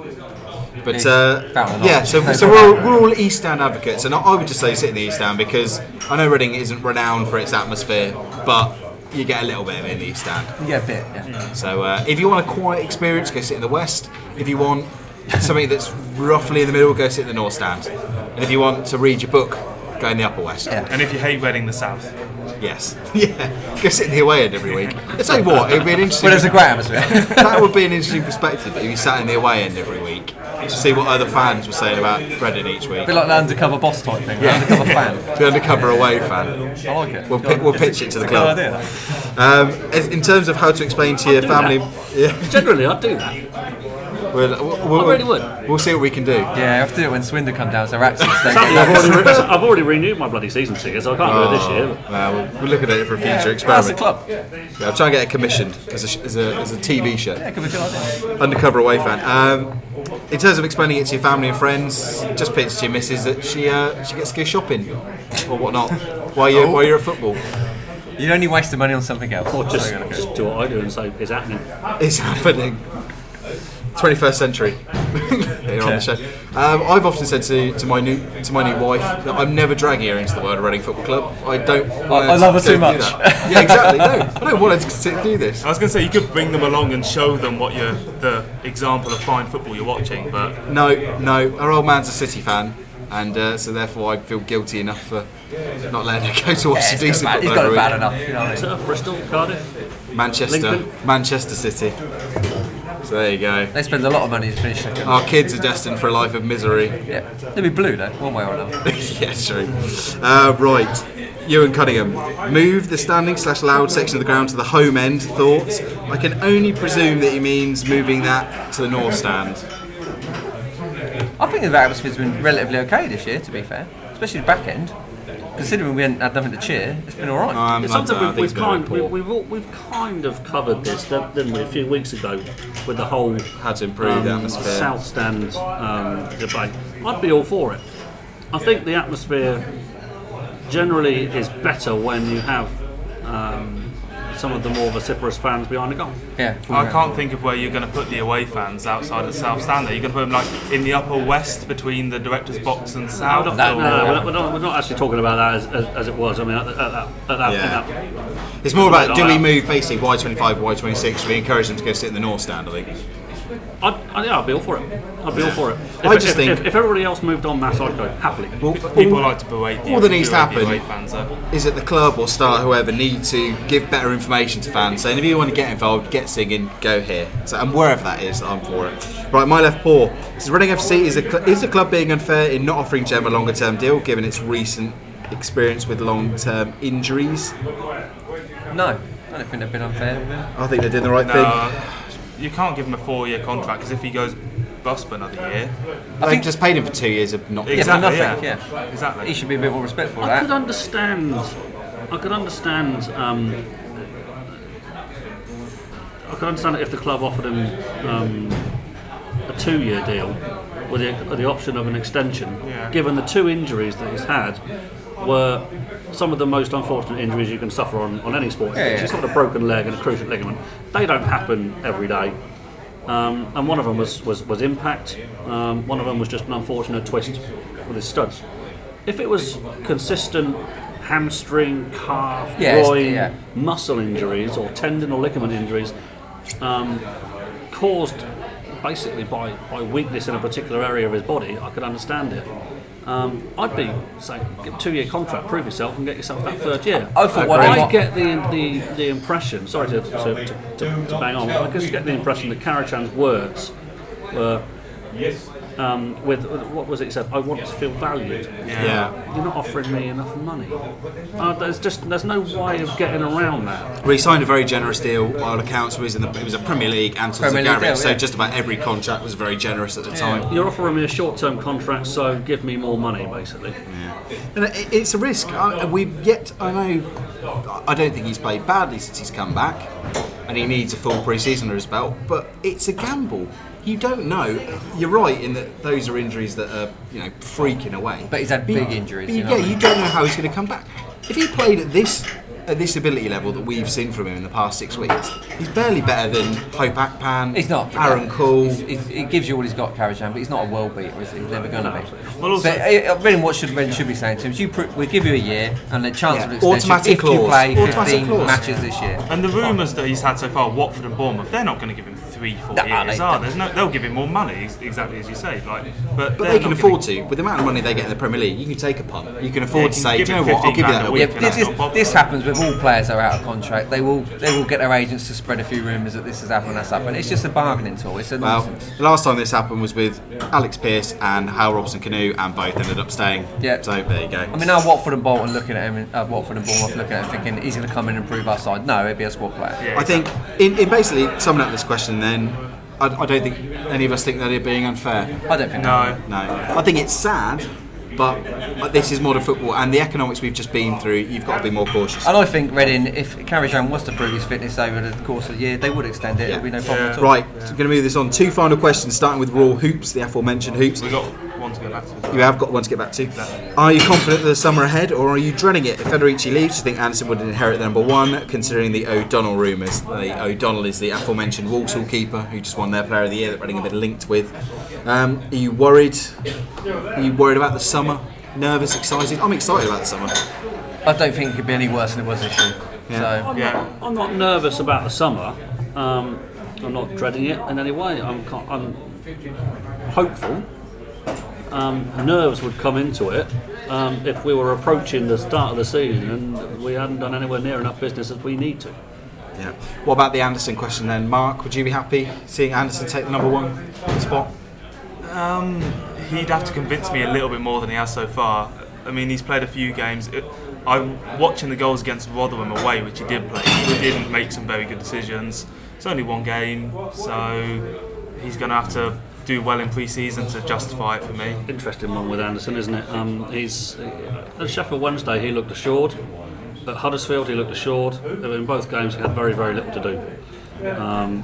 A: But uh,
B: Found it
A: yeah,
B: off.
A: so, so we're, all, we're all East Stand advocates, and I, I would just say sit in the East Stand because I know Reading isn't renowned for its atmosphere, but you get a little bit of it in the East Stand.
B: Yeah, a bit, yeah.
A: So uh, if you want a quiet experience, go sit in the West. If you want something that's roughly in the middle, go sit in the North Stand. And if you want to read your book, go in the Upper West.
B: Yeah.
C: And if you hate Reading, the South.
A: Yes. Yeah. Go sit in the away end every week. I'll tell you what, it would be an interesting.
B: But there's a great atmosphere.
A: That would be an interesting perspective if you sat in the away end every week to see what other fans were saying about Reading each week.
B: A bit like the undercover boss type thing, the undercover fan.
A: The undercover away fan.
B: I like it.
A: We'll, pi- we'll pitch it to the
B: Good
A: club.
B: idea.
A: Um, as- in terms of how to explain to your
D: do
A: family,
D: that.
A: yeah,
D: Generally, I'd do that.
A: we'll, we'll, we'll,
D: I really would.
A: We'll see what we can do.
B: Yeah, I have to do it when Swindon come down, so accents don't
D: Sadly,
B: get
D: I've already, re- I've already renewed my bloody season ticket, so I can't do it this year.
A: Oh, well, we'll, we'll look at it for a future
B: That's the
A: experiment.
B: club.
A: Yeah, I'll try and get it commissioned as a, sh- as a, as a T V show.
B: Yeah, could be a good idea.
A: Undercover away fan. Um, in terms of explaining it to your family and friends, just pitch to your missus that she uh, she gets to go shopping or whatnot while you're, while you're at football.
B: You'd only waste the money on something else.
D: Or just,
B: So you're gonna go.
D: just do what I do and say it's happening.
A: It's happening. twenty-first century. Here on the show. Um, I've often said to, to my new to my new wife that I'm never dragging her into the world of Reading Football Club. I don't. Want
B: I
A: her
B: love her
A: to
B: too
A: go do
B: much.
A: that. Yeah, exactly. No, I don't want her to sit through this.
C: I was going to say you could bring them along and show them what you're the example of fine football you're watching, but
A: No, no. Our old man's a City fan, and uh, so therefore I feel guilty enough for not letting her go to watch
B: Yeah,
A: a
B: he's got
A: decent
B: it bad, he's
A: football
B: got it
A: every
B: bad
A: week.
B: enough. You know what I mean?
D: So, Bristol, Cardiff.
A: Manchester,
D: Lincoln.
A: Manchester City. So there you go.
B: They spend a lot of money to finish second.
A: Our kids are destined for a life of misery.
B: Yeah, they'll be blue though, one way or another.
A: Yeah, true. Uh, right, Ewan Cunningham. Move the standing slash loud section of the ground to the home end. Thoughts? I can only presume that he means moving that to the north stand.
B: I think the atmosphere's been relatively okay this year, to be fair, especially the back end. Considering we hadn't had nothing to cheer, it's been all right.
A: Um,
D: It's
A: I don't
D: something
A: know, I
D: we've,
A: think
D: we've
A: it's been a
D: kind
A: bit
D: we,
A: poor.
D: we've all, we've kind of covered this, didn't we, a few weeks ago with the whole
A: How to improve the
D: um,
A: atmosphere.
D: South Stand um, debate. I'd be all for it. I think the atmosphere generally is better when you have um, some of the more vociferous fans behind the goal.
B: Yeah.
C: I can't think of where you're going to put the away fans outside of the South Stand. There, you're going to put them like in the upper west between the director's box and South.
D: No,
B: No,
D: no,
B: no,
D: no,
B: no.
D: we're, not, we're, not, we're not actually talking about that as, as, as it was. I mean, at, at, at, at that,
A: Yeah.
D: at that
A: It's more about do we
D: Like that.
A: move basically Y twenty-five, Y twenty-six? We encourage them to go sit in the north stand, I think.
D: I'd, I'd, yeah, I'd be all for it. I'd be all for it. If,
A: I just
D: if,
A: think-
D: if, if everybody else moved on mass, I'd go happily.
A: Well,
C: People
A: all,
C: like to berate the,
A: all that needs to
C: berate the
A: happen
C: away fans. Though.
A: is that the club or Star, whoever, need to give better information to fans, saying if you want to get involved, get singing, go here. So, and wherever that is, I'm for it. Right, my left paw. This is Reading F C. Is, a, cl- is the club being unfair in not offering Gem a longer term deal, given its recent experience with long term injuries?
B: No, I don't think they've been unfair with him.
A: I think they're doing the right
C: No, you can't give him a four-year contract because if he goes bust for another year,
A: thing. They've just paid him for two years of not.
B: Yeah, for
C: Exactly,
B: nothing,
C: yeah.
B: yeah.
C: exactly.
B: He should be a bit more respectful of
D: I could
B: that.
D: understand. I could understand. Um, I could understand it if the club offered him um, a two-year deal with the, with the option of an extension.
C: Yeah.
D: Given the two injuries that he's had, were some of the most unfortunate injuries you can suffer on, on any sport.
B: Yeah, yeah.
D: It's not a broken leg and a cruciate ligament. They don't happen every day. Um, and one of them was, was, was impact. Um, one of them was just an unfortunate twist with his studs. If it was consistent hamstring, calf,
B: Yes,
D: groin,
B: yeah.
D: muscle injuries or tendon or ligament injuries um, caused basically by, by weakness in a particular area of his body, I could understand it. Um, I'd be saying, get a two-year contract, prove yourself, and get yourself that third year.
B: I thought
D: But
B: what
D: I
B: I-
D: get the, the the impression. Sorry to, to, to, to, to bang on. But I just get the impression that Karachan's words were. Um, with what was it he said? I want to feel valued.
A: Yeah.
D: You're not offering me enough money. Uh, there's just there's no way of getting around that.
A: Well, he signed a very generous deal. While accounts was in the it was a Premier League and
B: Premier League
A: Garrett,
B: deal,
A: so
B: yeah.
A: just about every contract was very generous at the time.
D: You're offering me a short-term contract, so give me more money, basically.
A: And it, it's a risk. I, we've yet. I know. I don't think he's played badly since he's come back, and he needs a full pre-season under his belt. But it's a gamble. You don't know. You're right in that those are injuries that are, you know, freaking away.
B: But he's had big injuries,
A: But
B: you know
A: yeah,
B: what I
A: you
B: mean?
A: don't know how he's going to come back. If he played at this at this ability level that we've seen from him in the past six weeks, he's barely better than Hope Akpan,
B: He's not.
A: Aaron Cool.
B: He's, he gives you what he's got, Karachan, but he's not a world beater, is he? He's never going to be.
C: Well, also-
B: so, uh, really, what should Reading should be saying to him is, you pr- we give you a year and the chance
A: Yeah.
B: of extension
A: Automatic
B: if you
A: clause.
B: play
A: Automatic
B: fifteen
A: clause.
B: matches this year.
C: And the rumours that he's had so far, Watford and Bournemouth, they're not going to give him three, four
B: No,
C: years,
B: they
C: are
B: don't.
C: There's no, they'll give him more money, ex- exactly as you say. Like, but
A: But
C: they're
A: they can
C: not
A: afford
C: gonna-
A: to. With the amount of money they get in the Premier League, you can take a punt. You can
C: Yeah,
A: afford
C: you
A: to
C: can
A: say,
C: give
A: do you know
C: him
A: what, I'll give you
C: fifteen
A: that
C: grand
A: a
C: a
A: week.
B: Yeah,
C: week.
B: this,
C: and
B: this,
C: that's not
B: this
C: popular.
B: happens with all players that are out of contract. They will they will get their agents to spread a few rumours that this has happened, that's happened. It's just a bargaining tool. It's a
A: Well,
B: nonsense.
A: the last time this happened was with Alex Pearce and Hal Robson Canoe, and both ended up staying.
B: Yeah.
A: So there you go.
B: I mean, now Watford and Bolton looking at him, uh, Watford and Bournemouth looking at him, thinking he's going to come in and improve our side. No, he'd be a squad player.
C: Yeah,
A: I think, in, in basically summing up this question, then I, I don't think any of us think that it being unfair.
B: I don't think.
C: No.
A: No, I think it's sad, but this is modern football, and the economics we've just been through. You've got to be more cautious.
B: And I think Reading, if Karachan was to prove his fitness over the course of the year, they would extend it. It would be no problem at all.
A: Right, so we're going to move this on. Two final questions, starting with Raw Hoops, the aforementioned Hoops.
C: We've got one to go back to.
A: You have got one to get back to. Are you confident of the summer ahead, or are you dreading it? If Federici leaves, do you think Anderson would inherit the number one, considering the O'Donnell rumours? The O'Donnell is the aforementioned Walsall keeper who just won their Player of the Year that Reading have been linked with. Um, are you worried? Are you worried about the summer? Nervous, excited? I'm excited about the summer.
B: I don't think it could be any worse than it was this year.
A: Yeah.
B: So
D: I'm,
C: Yeah.
D: not, I'm not nervous about the summer. Um, I'm not dreading it in any way. I'm, co- I'm hopeful. Um, nerves would come into it um, if we were approaching the start of the season and we hadn't done anywhere near enough business as we need to.
A: Yeah. What about the Anderson question then? Mark, would you be happy seeing Anderson take the number one spot?
C: Um, he'd have to convince me a little bit more than he has so far. I mean, he's played a few games. It, I'm watching the goals against Rotherham away, which he did play. He didn't make some very good decisions. It's only one game, so he's going to have to do well in pre-season to justify it for me.
D: Interesting one with Anderson, isn't it? Um, he's at Sheffield Wednesday he looked assured. At Huddersfield he looked assured. In both games he had very very little to do. Um,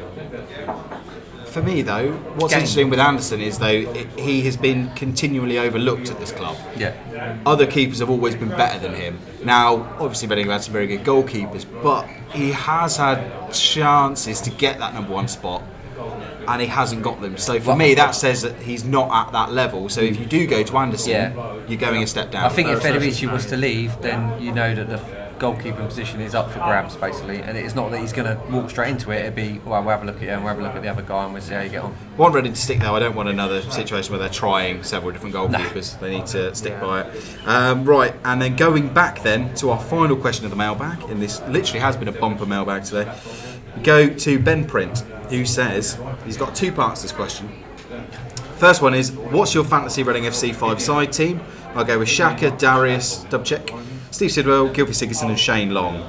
A: For me, though, what's
B: Game.
A: interesting with Anderson is, though, it, he has been continually overlooked at this club.
B: yeah,
A: Other keepers have always been better than him. Now, obviously, Reading have had some very good goalkeepers, but he has had chances to get that number one spot, and he hasn't got them. So for me, that says that he's not at that level. So if you do go to Anderson,
B: Yeah.
A: you're going a step down.
B: I think if Federici was to leave, then you know that the goalkeeping position is up for grabs basically, and it's not that he's going to walk straight into it. It'd be, well, we'll have a look at you and we'll have a look at the other guy and we'll see how you get on.
A: I want Reading to stick though. I don't want another situation where they're trying several different goalkeepers. They need to stick by it. Um, right, and then going back then to our final question of the mailbag, and this literally has been a bumper mailbag today. We go to Ben Print, who says he's got two parts to this question. First one is, what's your fantasy Reading F C five-side team? I'll go with Shaka, Darius, Dubček, Steve Sidwell, Gylfi Sigurdsson and Shane Long.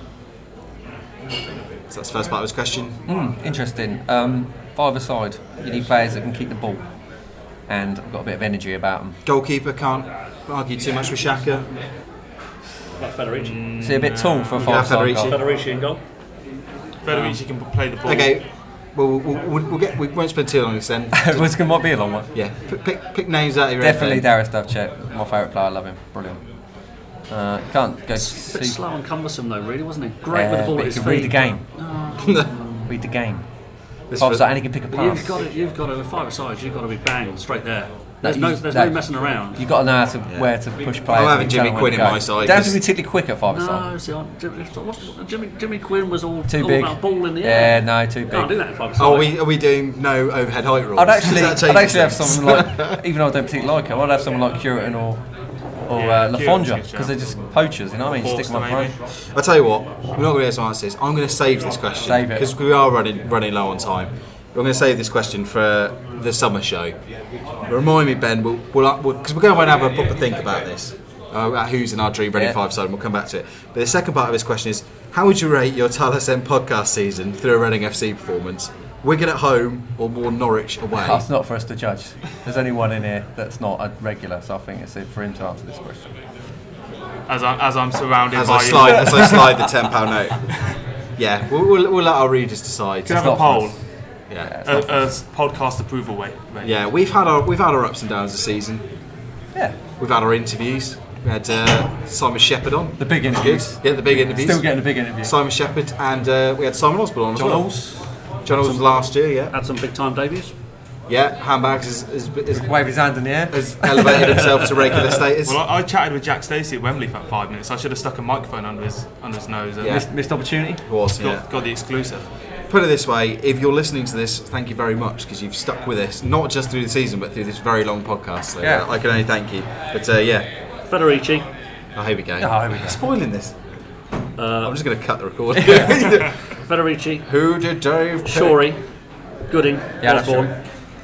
A: So that's the first part of his question.
B: Mm, interesting. Um, five aside, you need players that can keep the ball and have got a bit of energy about them.
A: Goalkeeper, can't argue too much with Shaka.
D: like Federici.
B: Is he a bit tall for a
A: Yeah,
B: five side
A: Federici.
B: goal?
D: Federici in goal.
C: Federici can play the ball.
A: Okay, well, we'll, we'll, we'll get, we won't spend too long on this then.
B: It might be a long one.
A: Yeah, pick, pick, pick names out of your head
B: Definitely
A: then.
B: Darius Dubček, my favourite player. I love him. Brilliant. Uh, you can't go
D: A bit
B: see.
D: slow and cumbersome though, really, wasn't he? Great
B: Uh,
D: with the ball
B: but
D: at
B: he
D: his
B: can
D: feet.
B: read the game.
D: Oh.
B: Read the game.
A: This
B: Five
A: was-
B: side, and he can pick a
D: But
B: pass.
D: you've got to, you've got to, with five sides, you've got to be bang straight there. There's
B: No,
D: no,
B: you-
D: there's
B: no.
D: no messing around.
B: You've got to know how to, where to push players.
A: I'm having
B: and
A: Jimmy
B: tell them
A: Quinn
B: when
A: in
B: to
A: my
B: go.
A: side,
B: Don't have to
A: 'cause-
B: be particularly quick at five
D: No,
B: side.
D: see, I'm- Jimmy, what's- Jimmy, Jimmy Quinn was all,
B: Too
D: all
B: big.
D: about ball in the
B: Yeah,
D: air.
B: no, too
D: Can't do
B: big.
D: that in five side.
A: Oh, are we, are we doing no overhead height rules?
B: I'd actually,
A: Does that
B: I'd
A: change
B: actually have
A: things?
B: someone like, even though I don't particularly like him, I'd have someone like Curitin or or
C: Yeah,
B: uh,
C: Curitin's
B: LaFonja
C: good
B: because
C: shout.
B: they're just poachers. You know what I mean? Stick
C: Forster,
B: them up
C: maybe.
B: front.
A: I'll tell you what, we're not going to be able to answer this. I'm going to save this question
B: Save it.
A: because we are running running low on time. We're going to save this question for the summer show. Remind me, Ben, we'll because we'll, we're going to have a proper think about this. Uh, about who's in our dream ready
B: Yeah.
A: five side, and we'll come back to it. But the second part of this question is: how would you rate your Talasem podcast season through a Reading F C performance? Wigan at home or more Norwich away?
B: That's not for us to judge. There's only one in here that's not a regular, so I think it's it for him to answer this question.
C: As I'm, as I'm surrounded
A: As
C: by
A: I
C: you.
A: slide, as I slide the ten pound note. Yeah, we'll, we'll, we'll let our readers decide.
C: Can I have
B: not
C: a
B: for
C: poll?
B: us.
A: Yeah,
C: A, a podcast approval rate. rate.
A: yeah. We've had our we've had our ups and downs this season.
B: Yeah,
A: We've had our interviews. We had uh, Simon Shepherd on.
B: the big
A: Good.
B: interviews.
A: Yeah, the big interviews.
B: Still getting a big interview.
A: Simon Shepherd and uh, we had Simon Osborne on as
B: John
A: well.
B: Halls.
A: John Halls was last year, yeah.
D: Had some big time debuts.
A: Yeah, Handbags has, has, has,
B: Wave his hand in the air.
A: has elevated himself to regular status.
C: Well, I, I chatted with Jack Stacey at Wembley for five minutes. I should have stuck a microphone under his under his nose and
A: Yeah.
B: Missed, missed opportunity.
A: Of course,
C: got,
A: yeah.
C: got the exclusive.
A: Put it this way, if you're listening to this, thank you very much because you've stuck with us, not just through the season, but through this very long podcast. So
B: Yeah.
A: uh, I can only thank you. But uh, yeah,
D: Federici,
A: oh, here we go.
B: Oh, here we go.
A: Spoiling this.
D: Uh,
A: I'm just going to cut the recording.
D: Federici,
A: Who did Dave pick?
D: Shorey, Gooding,
B: Yeah, that's
D: Osborne,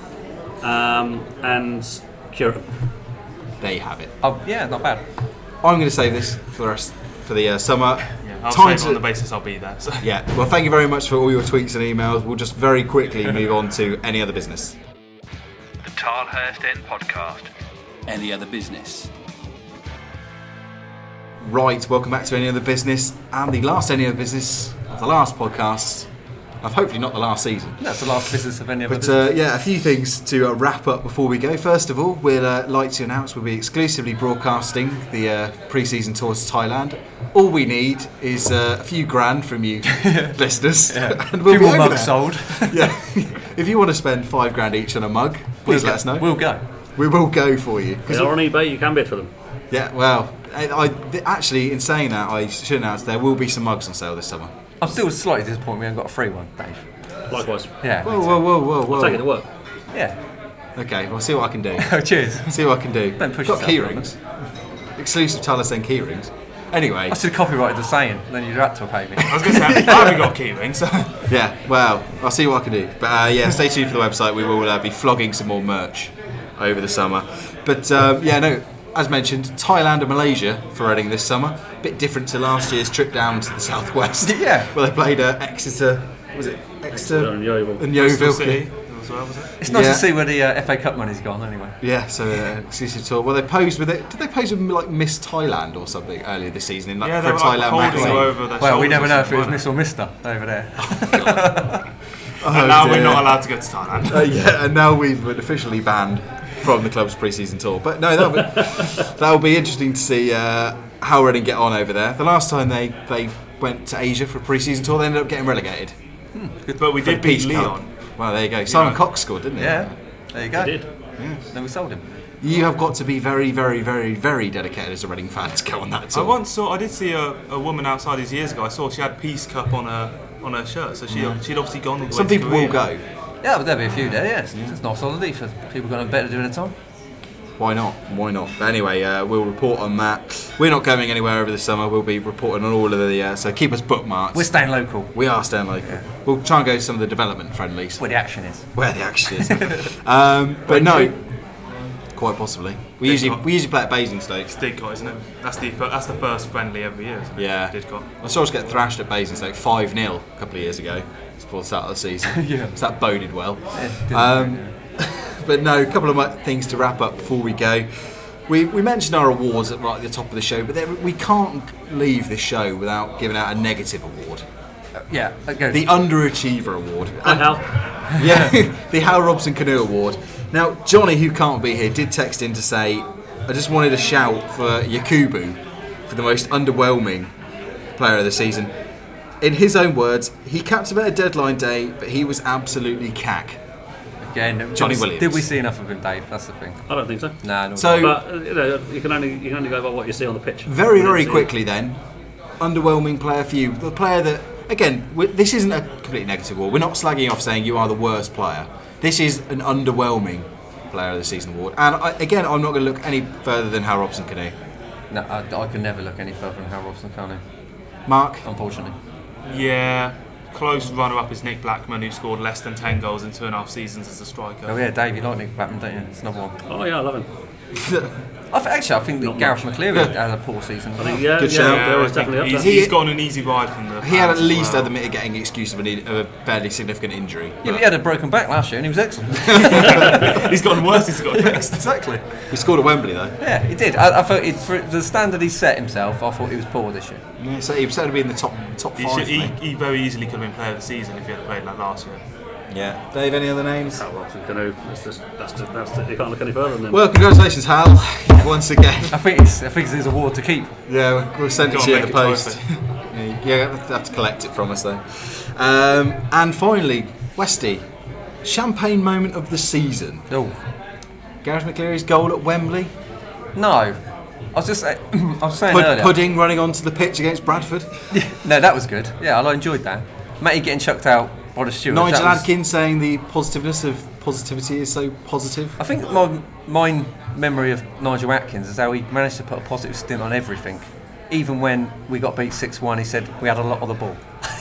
D: um, and Curitin.
A: There you have it.
B: Oh, yeah, not bad.
A: I'm going to save this for the rest for the uh, summer.
C: Yeah, I'll
A: Time
C: save it
A: to-
C: on the basis I'll be there. So.
A: Yeah. Well, thank you very much for all your tweets and emails. We'll just very quickly move on to any other business.
E: The Tilehurst End Podcast.
F: Any other business?
A: Right. Welcome back to any other business and the last any other business of the last podcast. Of hopefully not the last season.
B: That's the last business of any of
A: But
B: it.
A: uh, yeah, a few things to uh, wrap up before we go. First of all, we'd uh, like to announce we'll be exclusively broadcasting the uh, pre-season tour to Thailand. All we need is uh, a few grand from you listeners, and
B: A
A: we'll
B: few
A: be
B: more
A: over
B: mugs
A: there.
B: sold.
A: Yeah, if you want to spend five grand each on a mug, please
B: We'll
A: let us
B: go.
A: know.
B: We'll go.
A: We will go for you. 'Cause
D: They are on eBay, you can bid for them.
A: yeah, well, I, I th- actually, in saying that, I should announce there will be some mugs on sale this summer.
B: I'm still slightly disappointed we haven't got a free one, Dave.
D: Likewise.
B: Yeah.
A: Whoa, whoa, whoa, whoa, whoa.
D: I'll take it to work.
B: Yeah.
A: Okay, we'll see what I can do.
B: Oh, cheers.
A: See what I can do.
B: Don't push
A: Got key
B: yourself,
A: rings. Exclusive Taliesin key rings. Anyway,
B: I should have copyrighted the saying, then you'd have to pay me.
C: I was going to say, I haven't got key rings. So.
A: yeah, well, I'll see what I can do. But uh, yeah, stay tuned for the website. We will uh, be flogging some more merch over the summer. But um, yeah, no, as mentioned, Thailand and Malaysia for Reading this summer. Bit different to last year's trip down to the southwest.
B: Yeah.
A: Where they played uh, Exeter, was it Exeter?
D: And Yeovil.
A: And
C: Bristol
A: Yeovil.
C: City as well, was it?
B: It's nice
A: Yeah.
B: to see where the uh, F A Cup money's gone, anyway.
A: Yeah, so uh, exclusive tour. Well, they posed with it. Did they pose with like Miss Thailand or something earlier this season in like
C: Yeah,
A: for
C: they
A: a
C: were like
A: Thailand
C: holding
A: magazine?
C: you over their
B: Well, we
C: shoulders
B: never
C: or
B: know if it was
C: something,
B: Miss or Mister over there.
A: Oh,
C: And now
A: dear.
C: we're not allowed to go to Thailand.
A: Uh, yeah, and now we've been officially banned from the club's pre-season tour. But no, that'll be, that'll be interesting to see uh, how Reading get on over there. The last time they, they went to Asia for a pre-season tour, they ended up getting relegated.
C: But we
A: For the
C: did beat
A: Peace Cup.
C: Leon.
A: Well, there you go. Simon
C: Yeah.
A: Cox scored, didn't he?
B: Yeah. There you go.
D: Did.
B: Then we sold him.
A: You have got to be very, very, very, very dedicated as a Reading fan to go on that
C: I
A: tour.
C: once saw, I did see a, a woman outside these years ago. I saw she had Peace Cup on her on her shirt, so she she'd obviously gone all the
A: Some
C: way to
A: people will
C: Korea.
A: go.
B: Yeah, but there'll be a few there, yeah. It's, it's nice holiday for people going to better doing a time.
A: Why not? Why not? But anyway, uh, we'll report on that. We're not going anywhere over the summer. We'll be reporting on all of the. Uh, so keep us bookmarked.
B: We're staying local,
A: we are staying local. We'll try and go to some of the development friendlies
B: where the action is.
A: where the action is. um, but no, quite possibly. We usually we usually play at Basingstoke.
C: Didcot, isn't it? That's the fir- that's the first friendly every year, isn't it?
A: Yeah.
C: Didcot.
A: I saw us get thrashed at Basingstoke five nil a couple of years ago. Just before the start of the season.
B: Yeah.
A: So that boded well.
B: didn't
A: Um, but no, a couple of mu- things to wrap up before we go. We, we mentioned our awards at right at the top of the show, but there, we can't leave this show without giving out a negative award.
B: Yeah, okay.
A: The Underachiever Award.
D: Hi, Hal.
A: Yeah, the Hal Robson Canoe Award. Now, Johnny, who can't be here, did text in to say, I just wanted a shout for Yakubu for the most underwhelming player of the season. In his own words, he captivated deadline day, but he was absolutely cack.
B: Again,
A: Johnny
B: did,
A: Williams.
B: Did we see enough of him, Dave? That's the thing.
D: I don't think so.
B: Nah, no.
A: So-
D: But uh, you know, you can only you can only go by what you see on the pitch.
A: Very,
D: We didn't
A: very
D: see-
A: quickly then, underwhelming player for you. The player that, again, we- this isn't a completely negative award. We're not slagging off saying you are the worst player. This is an underwhelming player of the season award. And I, again, I'm not going to look any further than Hal Robson-Kanu.
B: no, I, I can never look any further than Hal Robson-Kanu,
A: Mark?
B: unfortunately.
C: Yeah, close runner-up is Nick Blackman, who scored less than ten goals in two and a half seasons as a striker.
B: Oh yeah, Dave, you like Nick Blackman, don't you? It's another one.
D: Oh yeah, I love him.
B: I th- actually, I think that Gareth McCleary had a poor season.
D: I think yeah,
A: Good
D: yeah,
A: shout.
D: there
C: Yeah, I
D: was
C: think
D: definitely up
C: he's,
D: there.
C: he's got an easy ride from the.
A: He had at
C: fans as
A: least
C: well.
A: had the mitigating excuse of, an, of a fairly significant injury.
B: Yeah, but he had a broken back last year and he was excellent.
C: He's gotten worse. He's got fixed.
A: Exactly. He scored at Wembley though.
B: Yeah, he did. I, I thought it, for the standard he set himself, I thought he was poor this year.
A: Yeah, so he was certainly be in the top top
C: He,
A: five.
C: should,
A: for
C: he,
A: me.
C: he very easily could have been player of the season if he had played like last year.
A: Yeah. Dave, any other names?
D: Hal Robson-Kanu. That's just that's just, that's just, you can't look any further than him.
A: Well, congratulations, Hal, once again.
B: I think it's I think it's his award to keep.
A: Yeah, we'll send it
C: Go
A: to
C: on,
A: you in the
C: make it
A: post. yeah, you have to- have to collect it from us though. Um, and finally, Westy, champagne moment of the season.
B: Oh
A: Gareth McCleary's goal at Wembley.
B: no, I was just say- I was saying
A: Pud-
B: earlier.
A: Pudding running onto the pitch against Bradford.
B: No, that was good. Yeah, I enjoyed that. Matty getting chucked out by the stewards.
A: Nigel
B: that was-
A: Adkins saying the positiveness of positivity is so positive.
B: I think my my memory of Nigel Atkins is how he managed to put a positive spin on everything. Even when we got beat six one, he said we had a lot of the ball.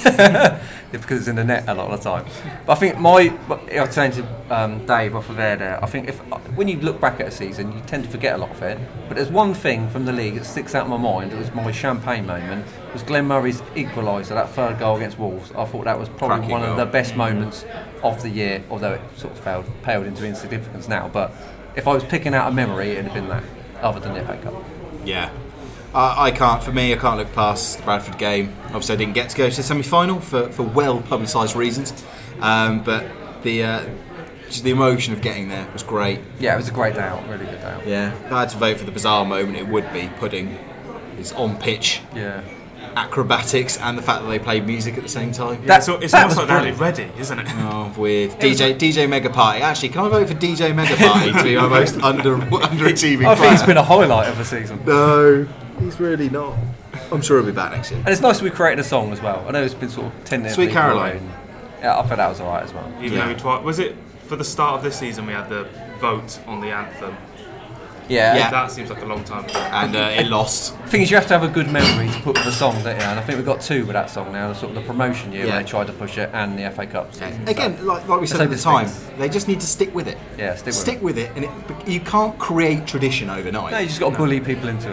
B: Because it's in the net a lot of the time. But I think my, I was saying to um, Dave off of air there, I think if when you look back at a season, you tend to forget a lot of it. But there's one thing from the league that sticks out in my mind, it was my champagne moment, was Glenn Murray's equaliser, that third goal against Wolves. I thought that was probably
A: Cracking
B: one
A: goal.
B: of the best moments of the year, although it sort of failed, paled into insignificance now. But if I was picking out a memory, it'd have been that, other than the F A Cup.
A: Yeah. Uh, I can't, for me, I can't look past the Bradford game. Obviously, I didn't get to go to the semi-final for, for well publicised reasons, um, but the uh, just the emotion of getting there was great.
B: Yeah, it was a great day out, really good day out.
A: Yeah, if I had to vote for the bizarre moment, it would be Pudding. His on-pitch
B: Yeah.
A: acrobatics and the fact that they played music at the same time.
C: Yeah, so it's
B: that
C: almost
B: was
C: like that
B: brilliant.
C: ready, isn't it?
A: Oh, weird. D J D J Mega Party. Actually, can I vote for D J Mega Party to be my most under underachieving
B: I think it's
A: player?
B: been a highlight of the season.
A: No, he's really not. I'm sure he'll be back next year.
B: And it's nice that we created a song as well. I know it's been sort of tending.
A: Sweet Caroline.
B: Yeah, I thought that was alright as well.
C: Even
A: Yeah.
C: though we twi- was it for the start of this season we had the vote on the anthem.
B: Yeah.
A: Yeah.
C: That seems like a long time ago.
A: And uh, it lost.
B: The thing is, you have to have a good memory to put with a song, don't you? And I think we've got two with that song now. Sort of the promotion year
A: Yeah.
B: when they tried to push it, and the F A Cup. season.
A: Again, like, like we said
B: So
A: at the time,
B: distinct.
A: they just need to stick with it.
B: Yeah, stick with
A: stick
B: it.
A: with it, and it, you can't create tradition overnight.
B: No, you just got to bully people into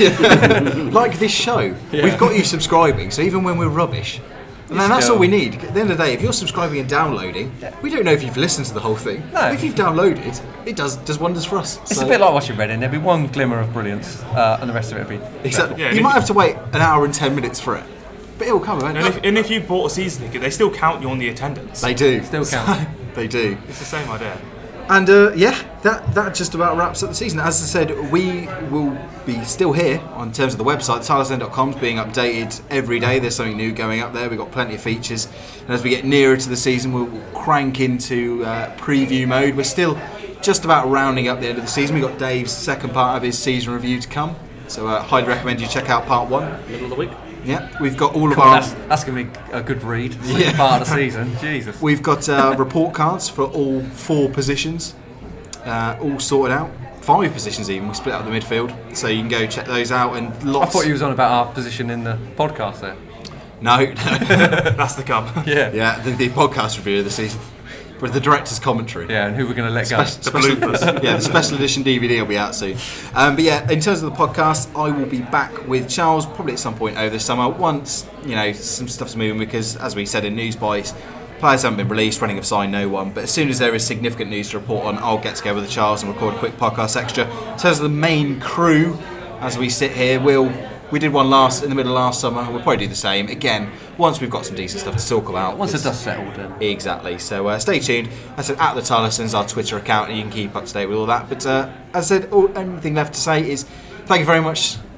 B: it.
A: Like this show, we've got you subscribing, so even when we're rubbish, and then that's
B: still-
A: all we need. At the end of the day, if you're subscribing and downloading, we don't know if you've listened to the whole thing.
B: No.
A: If you've downloaded, it does does wonders for us.
B: It's
A: So-
B: a bit like watching Reading. There'd be one glimmer of brilliance, uh, and the rest of it would be.
A: Exactly.
C: Yeah,
A: you
C: and
A: might
C: if-
A: have to wait an hour and ten minutes for it, but it will come. Won't
C: And
A: it?
C: if, and if you bought a season ticket, they still count you on the attendance.
A: They do.
B: Still count.
A: They do.
C: It's the same idea.
A: And uh, yeah, that that just about wraps up the season. As I said, we will be still here on terms of the website. the Tyler's Den dot com is being updated every day. There's something new going up there. We've got plenty of features. And as we get nearer to the season, we'll, we'll crank into uh, preview mode. We're still just about rounding up the end of the season. We've got Dave's second part of his season review to come. So I uh, highly recommend you check out part one.
D: Middle of the week.
A: Yeah, we've got all of
B: Come on,
A: our...
B: that's that's going to be a good read.
A: Yeah.
B: Part of the season. Jesus.
A: We've got uh, report cards for all four positions, uh, all sorted out. Five positions even. We split up the midfield, so you can go check those out. And
B: I
A: lots.
B: thought you was on about our position in the podcast there.
A: No, no.
C: That's the come.
B: Yeah.
A: yeah, the, the podcast review of the season, with the director's commentary.
B: Yeah, and who we're going to let go.
A: Spe- special- yeah, the special edition D V D will be out soon. Um, but yeah, in terms of the podcast, I will be back with Charles probably at some point over the summer. Once you know some stuff's moving, because as we said in news bites, players haven't been released, running have signed no one. But as soon as there is significant news to report on, I'll get together with Charles and record a quick podcast extra. In terms of the main crew, as we sit here, we'll. We did one last in the middle of last summer. We'll probably do the same again once we've got some decent stuff to talk about.
B: Once the
A: It's-
B: dust settled in.
A: Exactly. So uh, stay tuned. I said at the Tylersons, our Twitter account, and you can keep up to date with all that. But uh, as I said, all, anything left to say is thank you very much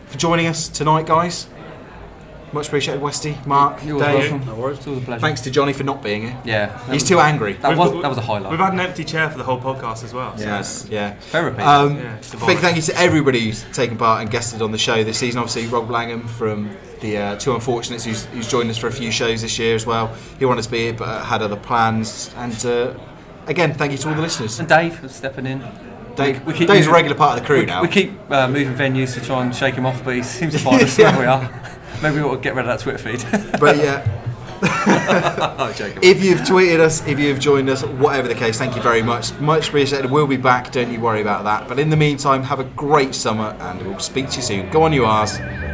A: for joining us tonight, guys. Much appreciated, Westy, Mark,
B: You're
A: Dave.
B: welcome.
D: No worries.
B: It's always a pleasure.
A: Thanks to Johnny for not being here.
B: Yeah. that
A: He's
B: was-
A: too angry.
B: That was that was a highlight.
C: We've had an empty chair for the whole podcast as well. So
A: Yes, yeah.
B: Therapy.
A: Um,
C: Yeah, it's
A: big
C: divine.
A: thank you to everybody who's taken part and guested on the show this season. Obviously, Rob Langham from the uh, Two Unfortunates, who's, who's joined us for a few shows this year as well. He wanted to be here, but uh, had other plans. And uh, again, thank you to all the listeners.
B: and Dave for stepping in.
A: Dave,
B: we keep
A: Dave's a
B: moving-
A: regular part of the crew
B: we,
A: now.
B: We keep uh, moving venues to try and shake him off, but he seems to find us
A: Yeah.
B: where we are. Maybe we ought to get rid of that Twitter feed.
A: But yeah,
B: I'm joking.
A: if you've tweeted us, if you've joined us, whatever the case, thank you very much. Much appreciated. We'll be back. Don't you worry about that. But in the meantime, have a great summer, and we'll speak to you soon. Go on, you R's.